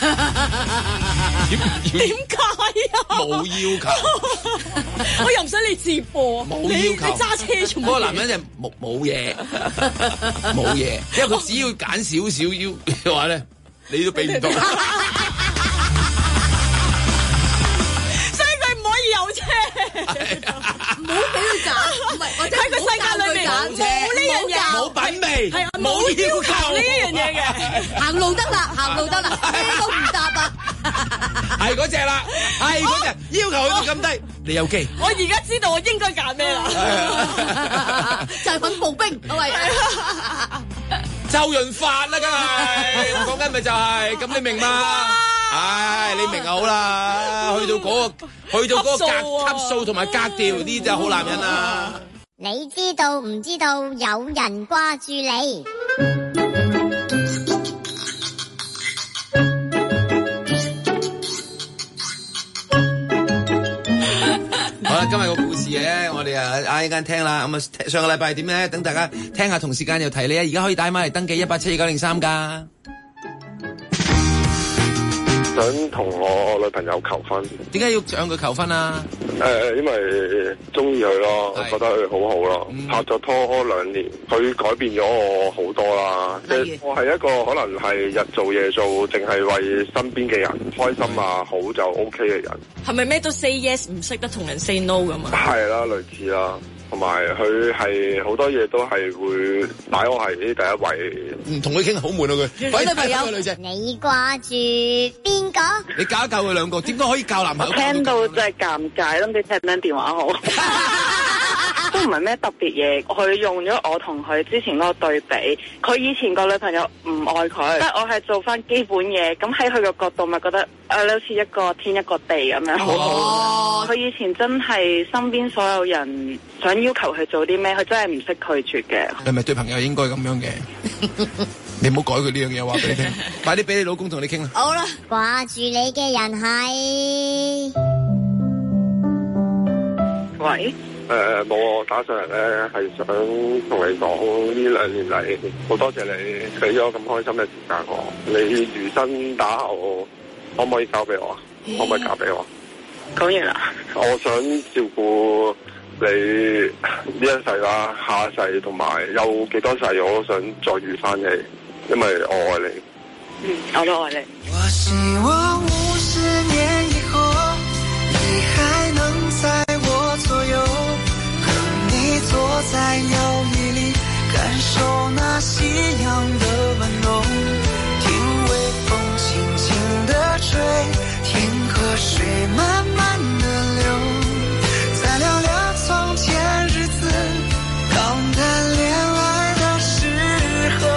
點解啊？冇要求。 我又唔使你接貨。 冇要求。 你揸車做乜？ 嗰個男人就冇冇嘢，冇嘢，因為佢只要揀少少要嘅話咧，你都俾唔到。 所以佢唔可以有車。 唔好俾佢揀，唔係或者喺個世界裏面冇呢樣嘢， 冇品味， 係啊，冇要求呢樣嘢嘅。 行路得啦，行路得啦，車都唔搭啊。 係嗰隻啦，係嗰隻，要求佢都咁低，你有機。 我而家知道我應該揀咩啦， 就係揾步兵，喂， 周潤發啦，梗係，我講緊咪就係，咁你明嘛？唉，你明就好啦，去到嗰個，去到嗰個格級數同埋格調，呢就係好男人啦。 你知道唔知道有人掛住你？ 好啦，今日個故事咧，我哋啊啊一陣聽啦。咁啊，上個禮拜係點咧？等大家聽下，同時間又提你啊，而家可以帶埋嚟登記一八七二九零三噶。 想同我女朋友求婚。 點解要向佢求婚啊？ 誒、呃，因為中意佢咯，我覺得佢好好咯。嗯、拍咗拖兩年，佢改變咗我好多啦。即係我係一個可能係日做夜做，淨係為身邊嘅人開心啊好就 OK 嘅人。 係咪咩都 say yes， 唔識得同人 say no 咁啊？ 係啦，類似啦。同埋佢係好多嘢都係會擺我係呢第一位， 唔同佢傾好悶啊佢。 女朋友，女仔，你掛住邊個？ 你教一教佢兩個，點解可以教男朋友？ 我聽到真係尷尬，諗住聽唔聽電話好。 都唔係咩特別嘢。佢用咗我同佢之前嗰個對比，佢以前個女朋友唔愛佢，但係我係做翻基本嘢，咁喺佢個角度咪覺得誒你好似一個天一個地咁樣，好好。佢、哦、以前真係身邊所有人想要求佢做啲咩，佢真係唔識拒絕嘅。 你咪對朋友應該咁樣嘅？你唔好改佢呢樣嘢，話俾你聽。快啲俾你老公同你傾啦。 好啦，掛住你嘅人係。 喂。誒、呃，冇，我打上嚟咧係想同你講，呢兩年嚟好多謝你俾咗咁開心嘅時間我。你餘生打後可唔可以交俾我啊？可唔可以交俾我？ 講完啦。 我想照顧你呢一世啦，下一世同埋有幾多世我都想再遇翻你，因為我愛你。 嗯，我都愛你。 我希望五十年以後，你還能在我左右，和你坐在搖椅裏，感受那夕陽的溫柔，聽微風輕輕地吹，聽河水慢慢地流，再聊聊從前日子，剛談戀愛的時候。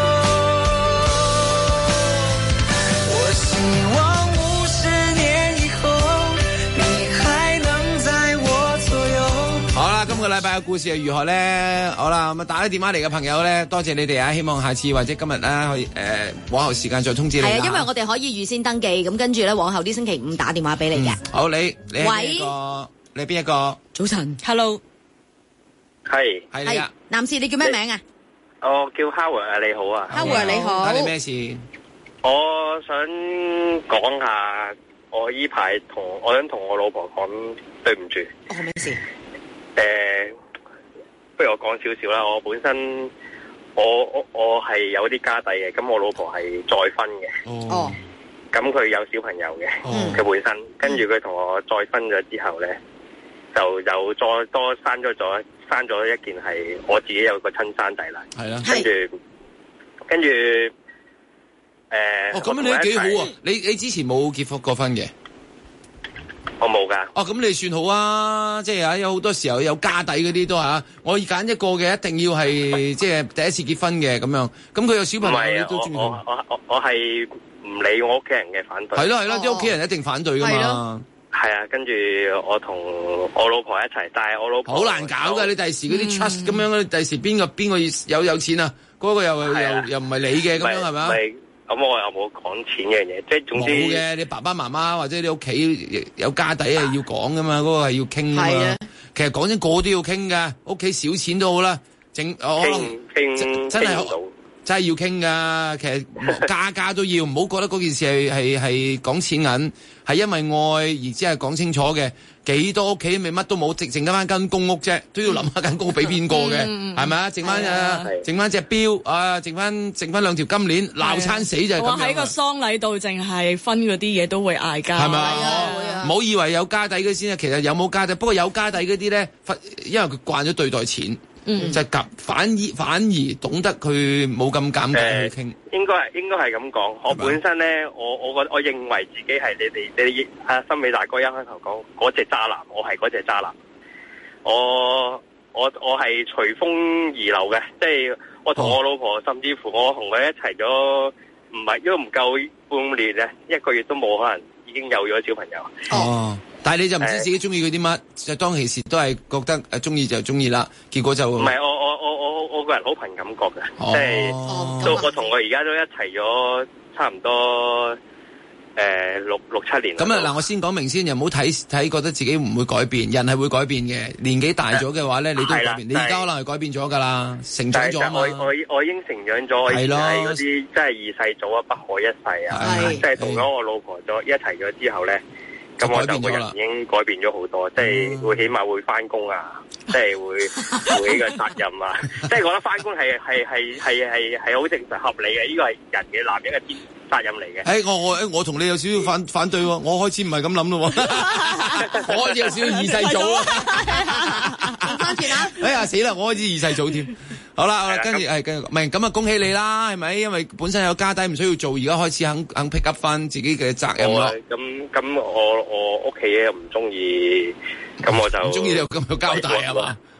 我希望五十年以後，你還能在我左右。 好啦，今個禮拜嘅故事係如何咧？好啦，咁啊打啲電話嚟嘅朋友咧，多謝你哋啊！希望下次或者今日咧可以誒、呃、往後時間再通知你。係啊，因為我哋可以預先登記，咁跟住咧往後啲星期五打電話俾你嘅、嗯。好，你你係邊一個？你係邊一個？ 早晨 ，Hello， 係係你啊， 男士，你叫咩名啊？ 我叫 Howard 啊，你好啊 ，Howard 你好。 打你咩事？ 我想講下，我依排同我想同我老婆講對唔住。 哦，咩事？ 誒、呃，不如我講少少啦。我本身我我我係有啲家底嘅，咁我老婆係再婚嘅。 哦。 咁佢有小朋友嘅，佢、哦、本身跟住佢同我再婚咗之後咧，就又再多生咗咗生咗一件係我自己有個親生仔啦。係啦。跟住跟住誒， 哦，咁你都幾好啊！你你之前冇結過婚嘅？ 我冇噶。 哦，咁你算好啊！即係啊，有好多時候有家底嗰啲都嚇，我揀一個嘅，一定要係即係第一次結婚嘅咁樣。咁佢有小朋友，你都中意。 我我我我係唔理我屋企人嘅反對。 係咯係咯，啲屋企人一定反對噶嘛。係啊，跟住我同我老婆一齊，但係我老婆好難搞噶。你第時嗰啲 trust 咁樣，第時邊個邊個有有錢啊？嗰個又又又唔係你嘅咁樣係咪啊？ 咁我又冇講錢嘅嘢，即係總之冇嘅。你爸爸媽媽或者你屋企有家底係要講噶嘛，嗰、嗰個係要傾噶嘛。其實講真，個個都要傾噶，屋企少錢都好啦，整我傾真係真係要傾噶。其實家家都要，唔好覺得嗰件事係係係講錢銀，係因為愛而只係講清楚嘅。幾多屋企咪乜都冇，直剩得翻間公屋啫，都要諗下間公屋俾邊個嘅，係咪啊？剩翻啊，剩翻隻錶啊，剩翻剩翻兩條金鏈，鬧餐死就係咁樣。我喺個喪禮度淨係分嗰啲嘢都會嗌交， 係咪啊？唔好以為有家底嗰先啊，其實有冇家底，不過有家底嗰啲咧，因為佢慣咗對待錢。嗯，就係反而反而懂得佢冇咁尷尬去傾。 應該係應該係咁講。我本身咧，我我覺我認為自己係你哋你阿森美大哥一開頭講嗰隻渣男，我係嗰隻渣男。我我我係隨風而流嘅，即係我同我老婆，哦、甚至乎我同佢一齊咗，唔係都唔夠半年咧，一個月都冇，可能已經有咗小朋友。 哦。但係你就唔知自己中意佢啲乜，就當其時都係覺得誒中意就中意啦，結果就唔係我我我我我個人好憑感覺嘅，即係到我同佢而家都一齊咗差唔多誒六六七年。 咁啊嗱，我先講明先，又唔好睇睇覺得自己唔會改變，人係會改變嘅。年紀大咗嘅話咧，你都改變。你而家可能係改變咗㗎啦，成長咗啊嘛。 我我我已經成長咗，係嗰啲即係二世祖啊，不可一世啊，即係同咗我老婆咗一齊咗之後咧。咁我就個人已經改變咗好多，即係會起碼會翻工啊，即係會負起個責任啊，即係覺得翻工係係係係係係好正常合理嘅，呢個係人嘅男人嘅責責任嚟嘅。誒、欸，我我我同你有少少反反對喎，我開始唔係咁諗咯喎，我開始有少少二世祖啊， 翻轉啦！ 哎呀死啦，我開始二世祖添。好啦，好啦，跟住係跟住，唔係咁啊！恭喜你啦，係咪？因為本身有家底，唔需要做，而家開始肯肯 pick up 翻自己嘅責任咯。 咁咁，我我屋企又唔中意，咁我就唔中意你又咁有交代係嘛？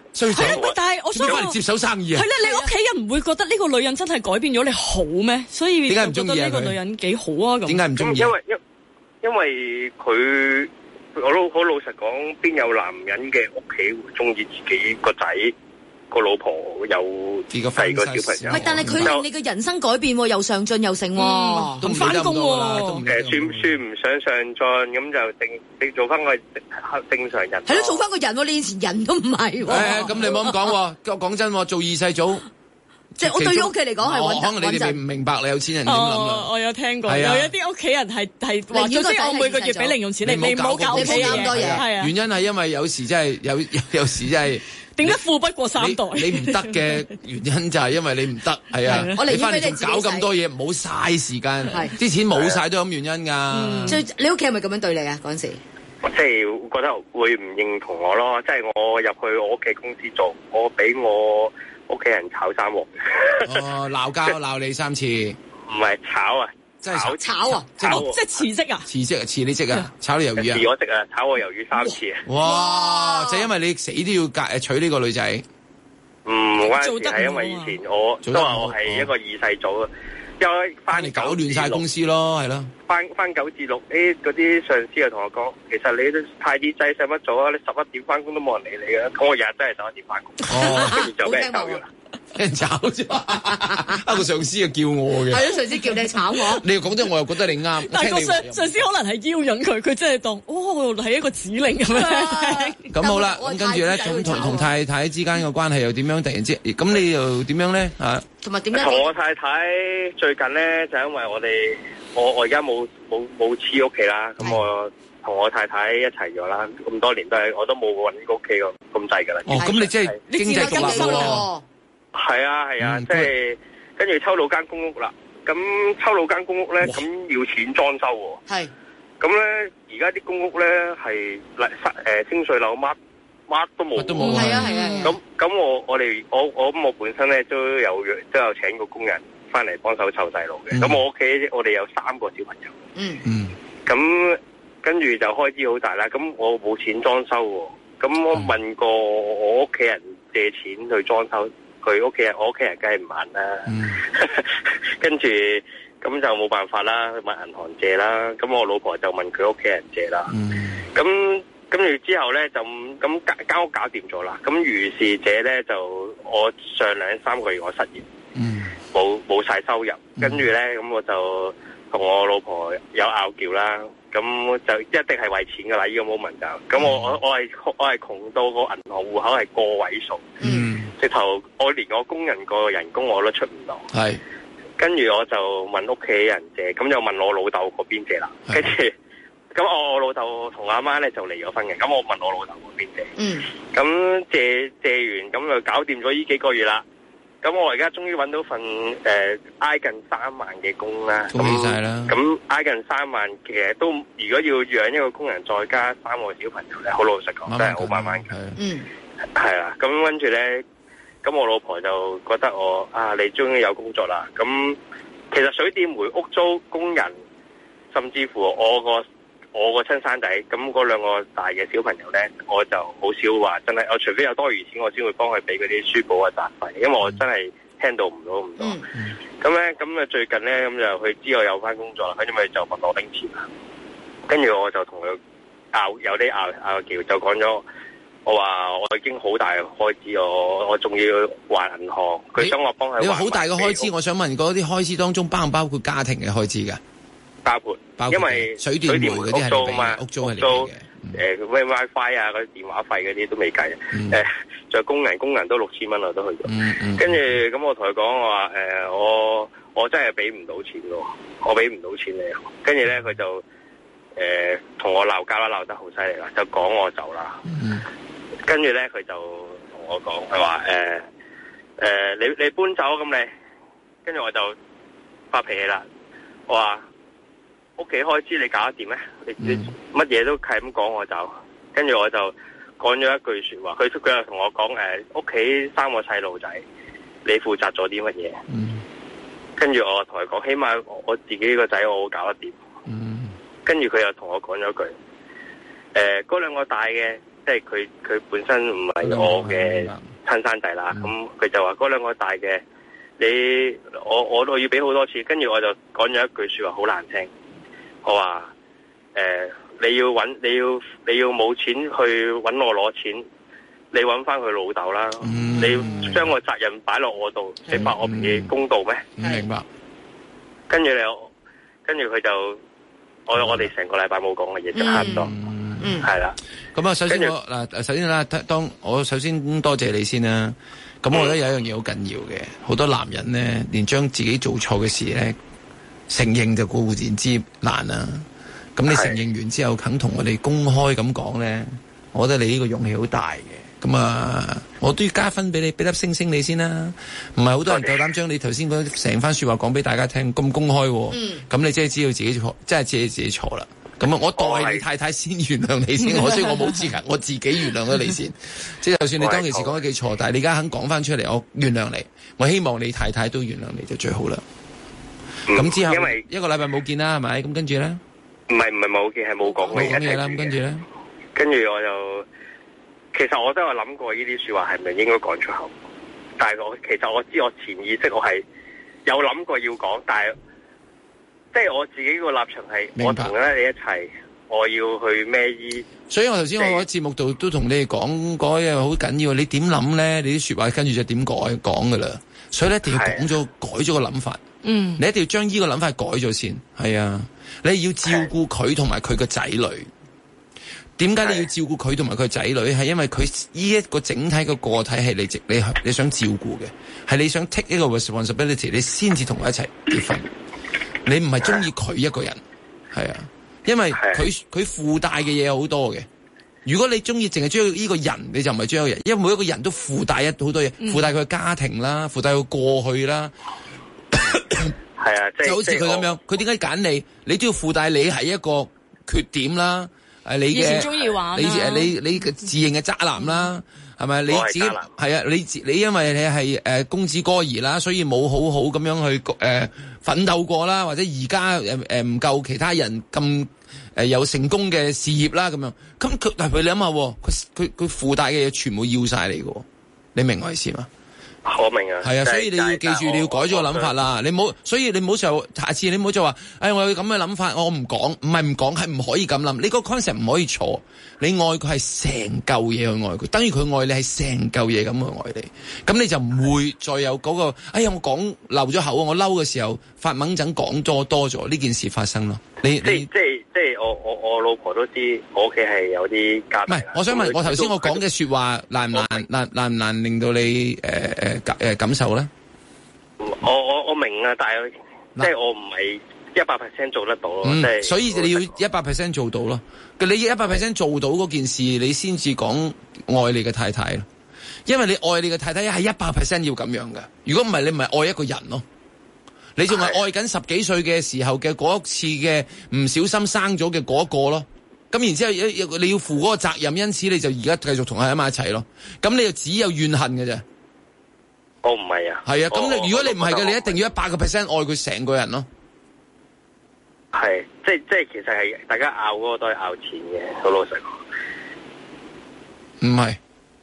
衰仔。 但係我想話接手生意啊。 係咧，你屋企人唔會覺得呢個女人真係改變咗你好咩？所以點解唔中意啊？ 呢個女人幾好啊？咁點解唔中意？ 因為因因為佢，我都好老實講，邊有男人嘅屋企會中意自己個仔個老婆有第二個小朋友？ 唔係，但係佢令你嘅人生改變，又上進又成， 咁翻工喎。誒，算算唔上上進，咁就正你做翻個正常人。 係咯，做翻個人喎，你以前人都唔係。 誒，咁你唔好咁講喎，講真喎，做二世祖。 即係我對於屋企嚟講係穩陣， 可能你哋唔明白你有錢人點諗啦。 我有聽過，有一啲屋企人係係話，總之我每個月俾零用錢你，你唔好搞屋企咁多嘢。係啊， 原因係因為有時真係有有時真係點解富不過三代？ 你唔得嘅原因就係因為你唔得，係啊。你翻嚟仲搞咁多嘢，唔好嘥時間。啲錢冇晒都咁原因㗎。 最你屋企係咪咁樣對你啊？嗰陣時即係覺得會唔認同我咯。即係我入去我屋企公司做，我俾我屋企人炒三鑊。 哦，鬧交鬧你三次， 唔係炒啊， 即係炒炒啊， 即係辭職啊， 辭職啊，辭你職啊，炒你魷魚啊， 辭我職啊，炒我魷魚三次啊。 哇！就因為你死都要嫁娶呢個女仔。 唔關事，係因為以前我都話我係一個二世祖啊，因為翻嚟搞亂晒公司咯，係咯。 翻翻九至六，誒嗰啲上司就同我講，其實你都太啲仔使乜做啊？你十一點翻工都冇人理你嘅。咁我日日真係十一點翻工，跟住就俾人炒咗啦。 俾人炒咗，啊個上司又叫我嘅。 係咯，上司叫你炒我。 你又講真，我又覺得你啱。 但係個上上司可能係邀引佢，佢真係當哦係一個指令咁樣。 咁好啦，咁跟住咧，咁同同太太之間嘅關係又點樣？突然之間，咁你又點樣咧？啊， 同埋點樣？ 同我太太最近咧，就因為我哋我我而家冇冇冇黐屋企啦，咁我同我太太一齊咗啦，咁多年都係我都冇揾過屋企咁咁滯噶啦。 哦，咁你即係經濟獨立喎。 係啊係啊，即係跟住抽到間公屋啦。咁抽到間公屋咧，咁要錢裝修喎。 係。 咁咧，而家啲公屋咧係嗱誒清水樓乜乜都冇。 都冇。 係啊係啊。 咁咁我我哋我我咁我本身咧都有都有請個工人翻嚟幫手湊細路嘅。咁、嗯、我屋企我哋有三個小朋友。 嗯嗯。咁跟住就開支好大啦。咁我冇錢裝修喎。咁我問過我屋企人借錢去裝修。佢屋企人，我屋企人梗係唔肯啦。嗯、跟住咁就冇辦法啦，去問銀行借啦。咁我老婆就問佢屋企人借啦。咁、嗯、跟住之後咧，就咁間屋搞掂咗啦。咁如是者咧，就我上兩三個月我失業，冇冇晒收入。嗯、跟住咧，咁我就同我老婆有拗撬啦。咁就一定係為錢噶啦，呢、這個 moment 就。咁我、嗯、我我係我係窮到個銀行戶口係個位數。嗯直頭我連我工人個人工我都出唔到，係，跟住我就問屋企人借，咁就問我老豆嗰邊借啦，跟住，咁我我老豆同阿媽咧就離咗婚嘅，咁我問我老豆嗰邊借，嗯，咁借借完咁就搞掂咗呢幾個月啦，咁我而家終於揾到份誒、呃、挨近三萬嘅工啦， 恭喜晒啦， 咁挨近三萬其實都如果要養一個工人再加三個小朋友咧，好老實講真係好慢慢嘅，嗯，係啦，咁跟住咧。咁我老婆就覺得我啊，你終於有工作啦。咁其實水電煤屋租工人，甚至乎我個我個親生仔，咁嗰兩個大嘅小朋友咧，我就好少話真係，我除非有多餘錢，我先會幫佢俾嗰啲書簿啊雜費，因為我真係聽到唔到咁多。咁咧、嗯，咁啊最近咧，咁就佢知我有翻工作啦，佢因為就問我拎錢啦。跟住我就同佢拗，有啲拗拗撬，就講咗。我話我已經好大嘅開支，我我仲要還銀行，佢想我幫佢。你話好大嘅開支，我想問嗰啲開支當中包唔包括家庭嘅開支㗎？ 包括，包括因為水電煤嗰啲係你俾嘅，屋租係你俾嘅。 誒咩 WiFi 啊，嗰啲電話費嗰啲都未計。誒、嗯，仲有工人，工人都六千蚊我都去咗。嗯嗯、跟住咁我同佢講，我話誒、呃、我我真係俾唔到錢咯，我俾唔到錢你。跟住咧佢就誒同、呃、我鬧交啦，鬧得好犀利啦，就趕我走啦。嗯跟住咧，佢就同我講，佢話誒誒，你你搬走咁你，跟住我就發脾氣啦。我話屋企開支你搞得掂咩？你你乜嘢都係咁講我走。跟住我就講咗一句說話，佢佢又同我講誒，屋企三個細路仔，你負責咗啲乜嘢？嗯、跟住我同佢講，起碼我自己個仔我會搞得掂。嗯、跟住佢又同我講咗句，誒、呃，嗰兩個大嘅。 即係佢佢本身唔係我嘅親生仔啦。咁佢、嗯、就話嗰兩個大嘅，你我我都要俾好多錢。跟住我就講咗一句說話好難聽，我話誒、呃、你要揾你要你要冇錢去揾我攞錢，你揾翻佢老豆啦。嗯、你將個責任擺落我度，你話我唔嘢公道咩？ 明白。 跟住你，跟住佢就我、嗯、我哋成個禮拜冇講嘅嘢就差唔多。嗯，係啦。咁啊，首先我嗱，首先啦，當我首先多謝你先啦。咁我覺得有一樣嘢好緊要嘅，好多男人咧，連將自己做錯嘅事咧承認就固然之難啦。咁你承認完之後，肯同我哋公開咁講咧，我覺得你呢個勇氣好大嘅。咁啊，我都要加分俾你，俾粒星星你先啦。唔係好多人夠膽將你頭先嗰成番說話講俾大家聽，咁公開。嗯。咁你真係知道自己錯，真係知道自己錯啦。咁啊，我代你太太先原諒你先，我所以我冇資格，我自己原諒咗你先。即係就算你當其時講得幾錯，但係你而家肯講翻出嚟，我原諒你。我希望你太太都原諒你就最好啦。咁、嗯、之後因為一個禮拜冇見啦，係咪？咁跟住咧？唔係唔係冇見，係冇講過嘢啦。咁跟住咧？跟住我就，其實我都有諗過呢啲說話係咪應該講出口，但係我其實我知我潛意識我係有諗過要講，但係。即係我自己個立場係，我同咧你一齊，我要去孭衣。所以我頭先我喺節目度都同你哋講嗰樣好緊要，你點諗咧？你啲說話跟住就點改講噶啦。所以咧一定要講咗改咗個諗法。嗯，你一定要將呢個諗法改咗先。係啊，你要照顧佢同埋佢個仔女。點解你要照顧佢同埋佢仔女？係因為佢呢一個整體嘅個體係你直你你想照顧嘅，係你想 take 一個 responsibility， 你先至同佢一齊結婚。你唔係中意佢一個人，係啊，因為佢佢附帶嘅嘢好多嘅。如果你中意淨係中意呢個人，你就唔係中意一個人，因為每一個人都附帶一好多嘢，嗯、附帶佢嘅家庭啦，附帶佢過去啦。係啊，即係就好似佢咁樣，佢點解揀你？你都要附帶你係一個缺點啦，誒，你嘅以前中意玩，你誒，你你嘅自認嘅渣男啦。係咪你自己係啊？你自你因為你係誒、呃、公子哥兒啦，所以冇好好咁樣去誒、呃、奮鬥過啦，或者而家誒誒唔夠其他人咁誒、呃、有成功嘅事業啦咁樣。咁佢但係你諗下，佢佢佢附帶嘅嘢全部要晒你嘅，你明我意思嘛？我明啊，係啊，所以你要記住，你要改咗個諗法啦。你唔好，所以你唔好就下次你唔好就話，哎，我有咁嘅諗法，我唔講，唔係唔講，係唔可以咁諗。你個 concept 唔可以錯。你愛佢係成嚿嘢去愛佢，等於佢愛你係成嚿嘢咁去愛你。咁你就唔會再有嗰個，哎呀，我講漏咗口，我嬲嘅時候發猛陣講多多咗呢件事發生咯。你即係即係即係我我我老婆都知我屋企係有啲家庭。唔係，我想問我頭先我講嘅說話難唔難難難唔難令到你誒誒誒感受咧？我我我明啊，但係即係我唔係一百 percent 做得到咯。即係所以你要一百 percent 做到咯。你一百 percent 做到嗰件事，你先至講愛你嘅太太咯。因為你愛你嘅太太係一百 percent 要咁樣嘅。如果唔係，你唔係愛一個人咯。你仲係愛緊十幾歲嘅時候嘅嗰一次嘅唔小心生咗嘅嗰一個咯。咁然之後你要負嗰個責任，因此你就而家繼續同佢喺埋一齊咯。咁你就只有怨恨嘅啫。我唔係啊。係啊，咁你如果你唔係嘅，你一定要一百個 percent 愛佢成個人咯。係，即係即係，其實係大家拗嗰個都係拗錢嘅，好老實講。唔係，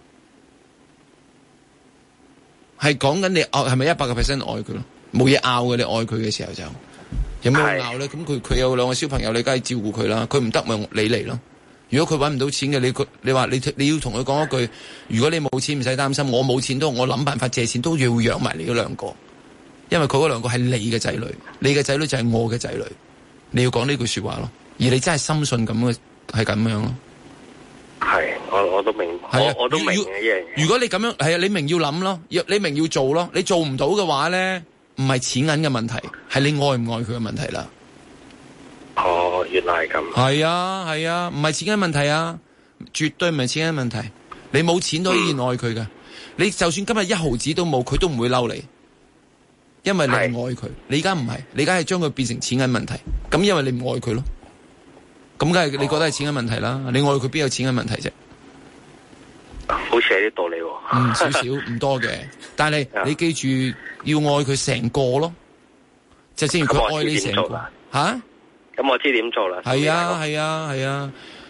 係講緊你拗係咪一百個 percent 愛佢咯？冇嘢拗嘅，你愛佢嘅時候就有咩拗咧？咁佢佢有兩個小朋友，你梗係照顧佢啦。佢唔得咪你嚟咯。如果佢搵唔到錢嘅，你佢你話你你要同佢講一句：如果你冇錢唔使擔心，我冇錢都我諗辦法借錢都要養埋你嗰兩個，因為佢嗰兩個係你嘅仔女，你嘅仔女就係我嘅仔女。你要講呢句說話咯，而你真係深信咁嘅係咁樣咯。係，我我都明，我我都明嘅呢樣嘢。如果你咁樣係啊，你明要諗咯，你明要做咯。你做唔到嘅話咧，唔係錢銀嘅問題，係你愛唔愛佢嘅問題啦。哦，原來係咁。係啊係啊，唔係錢銀問題啊，絕對唔係錢銀問題。你冇錢都依然愛佢嘅，嗯、你就算今日一毫子都冇，佢都唔會嬲你。因為你係愛佢，你而家唔係，你而家係將佢變成錢銀問題。咁因為你唔愛佢咯，咁梗係你覺得係錢銀問題啦。你愛佢邊有錢銀問題啫？好似係啲道理喎。嗯，少少唔多嘅，但係你記住要愛佢成個咯，就正如佢愛你成個吓。咁我知點做啦。係啊係啊係啊，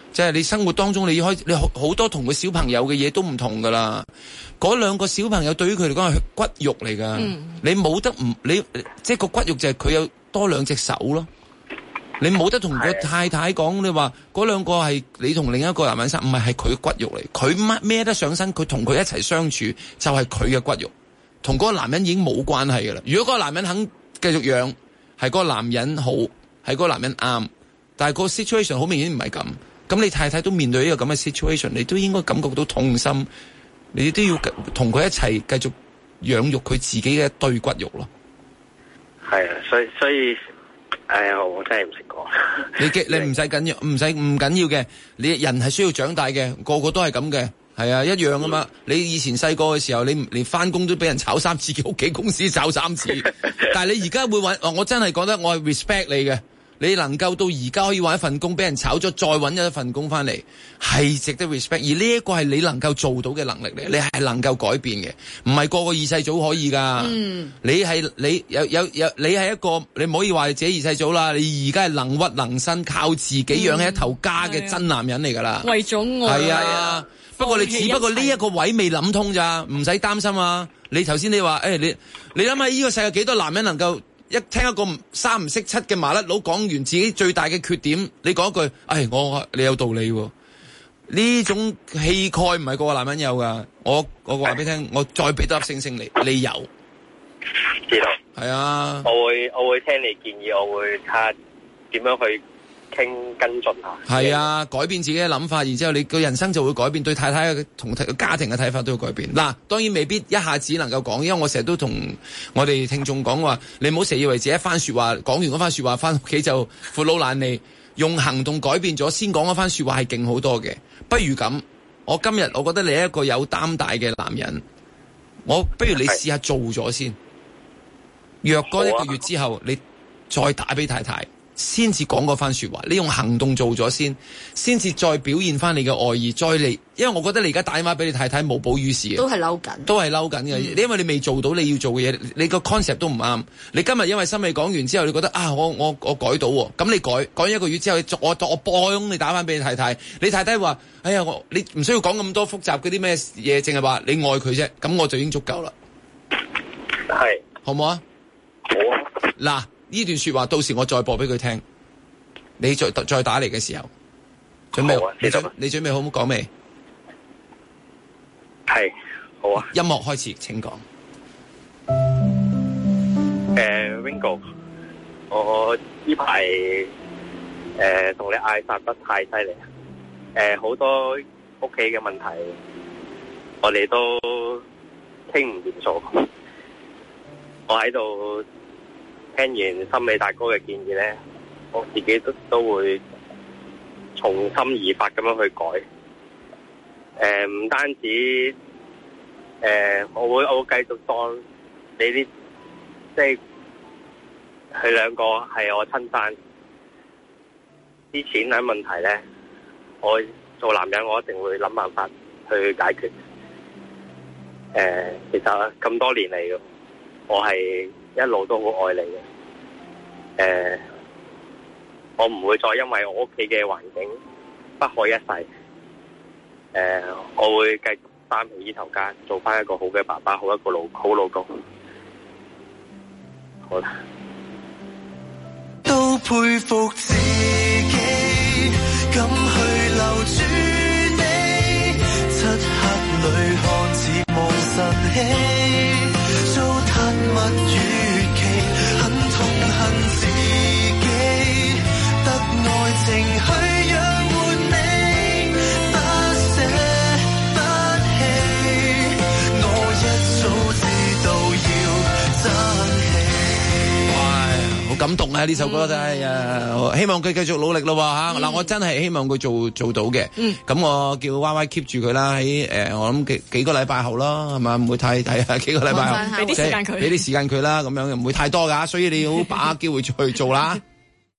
即係你生活當中你開你好好多同個小朋友嘅嘢都唔同噶啦。嗰兩個小朋友對於佢嚟講係骨肉嚟噶，嗯、你冇得唔你即係個骨肉就係佢有多兩隻手咯。你冇得同個太太講，你話嗰兩個係你同另一個男人生，唔係係佢骨肉嚟，佢乜孭得上身，佢同佢一齊相處就係佢嘅骨肉，同嗰個男人已經冇關係噶啦。如果嗰個男人肯繼續養，係嗰個男人好，係嗰個男人啱，但係個 situation 好明顯唔係咁，咁你太太都面對呢個咁嘅 situation， 你都應該感覺到痛心，你都要同佢一齊繼續養育佢自己嘅一堆骨肉咯。 係啊，所以所以。哎呀，我真係唔識講。 你嘅你唔使緊要，唔使唔緊要嘅。你人係需要長大嘅，個個都係咁嘅，係啊，一樣噶嘛。嗯、你以前細個嘅時候，你連翻工都俾人炒三次，屋企公司炒三次。但係你而家會揾，我真係覺得我係 respect 你嘅。你能夠到而家可以揾一份工，俾人炒咗，再揾一份工翻嚟，係值得 respect。而呢一個係你能夠做到嘅能力嚟，你係能夠改變嘅，唔係個個二世祖可以噶。嗯，你係你有有有，你係一個，你唔可以話你自己二世祖啦。你而家係能屈能伸，靠自己養起一頭家嘅真男人嚟噶啦。 為咗愛係啊，不過你只不過呢一個位未諗通咋，唔使擔心啊。你頭先你話誒、欸，你你諗下呢個世界幾多男人能夠？一聽一個三唔識七嘅麻甩佬講完自己最大嘅缺點，你講一句，唉，我你有道理喎。呢種氣概唔係個個男人有噶。我我話俾你聽，我再俾多粒星星你，你有。 知道。係啊。 我會我會聽你建議，我會睇下點樣去傾跟進下。 係啊，改變自己嘅諗法，然之後你個人生就會改變，對太太嘅同家庭嘅睇法都會改變。嗱，當然未必一下子能夠講，因為我成日都同我哋聽眾講話，你唔好成日以為自己一番說話講完嗰番說話翻屋企就闊佬懶理，用行動改變咗先講嗰番說話係勁好多嘅。不如咁，我今日我覺得你係一個有擔大嘅男人，我不如你試下做咗先，若干一個月之後，你再打俾太太。先至講嗰番說話，你用行動做咗先，先至再表現翻你嘅愛意，再嚟。因為我覺得你而家打電話俾你太太無補於事， 都係嬲緊， 都係嬲緊嘅。嗯、因為你未做到你要做嘅嘢，你個 concept 都唔啱。你今日因為心理講完之後，你覺得啊，我我我改到喎，咁你改改一個月之後，我我幫你打翻俾你太太，你太太話：哎呀，我你唔需要講咁多複雜嗰啲咩嘢，淨係話你愛佢啫，咁我就已經足夠啦。 係， 好唔好啊？ 好啊。 嗱。呢段說話到時我再播俾佢聽，你再再打嚟嘅時候，準備好、啊、你準你準備好唔好講未？ 係，好啊。 音樂開始，請講。 誒、uh, ，Ringo，我呢排誒同你嗌殺得太犀利，誒、呃、好多屋企嘅問題，我哋都傾唔掂數，我喺度。聽完心理大哥嘅建議咧，我自己都都會從心而發咁樣去改。誒、呃，唔單止誒、呃，我會我會繼續當你啲，即係佢兩個係我親生。啲錢銀問題咧，我做男人我一定會諗辦法去解決。誒、呃，其實咁多年嚟，我係一路都好愛你嘅，誒、呃，我唔會再因為我屋企嘅環境不可一世，誒、呃，我會繼續擔起呢頭家，做翻一個好嘅爸爸，好一個老好老公，好啦。 都佩服自己，敢去留住你，漆黑裏看似無神氣，糟蹋蜜月期，很痛恨自己，得愛情去養活你，不捨不棄，我一早知道要爭氣。 好感動啊！呢首歌真係啊，希望佢繼續努力咯吓。嗱、嗯，我真係希望佢做做到嘅。咁、嗯、我叫 Y Y keep 住佢啦。喺誒、呃，我諗幾幾個禮拜後咯，係嘛？唔會太睇啊，幾個禮拜後， 俾啲時間佢， 俾啲時間佢啦。咁樣又唔會太多噶，所以你要把握機會去做啦。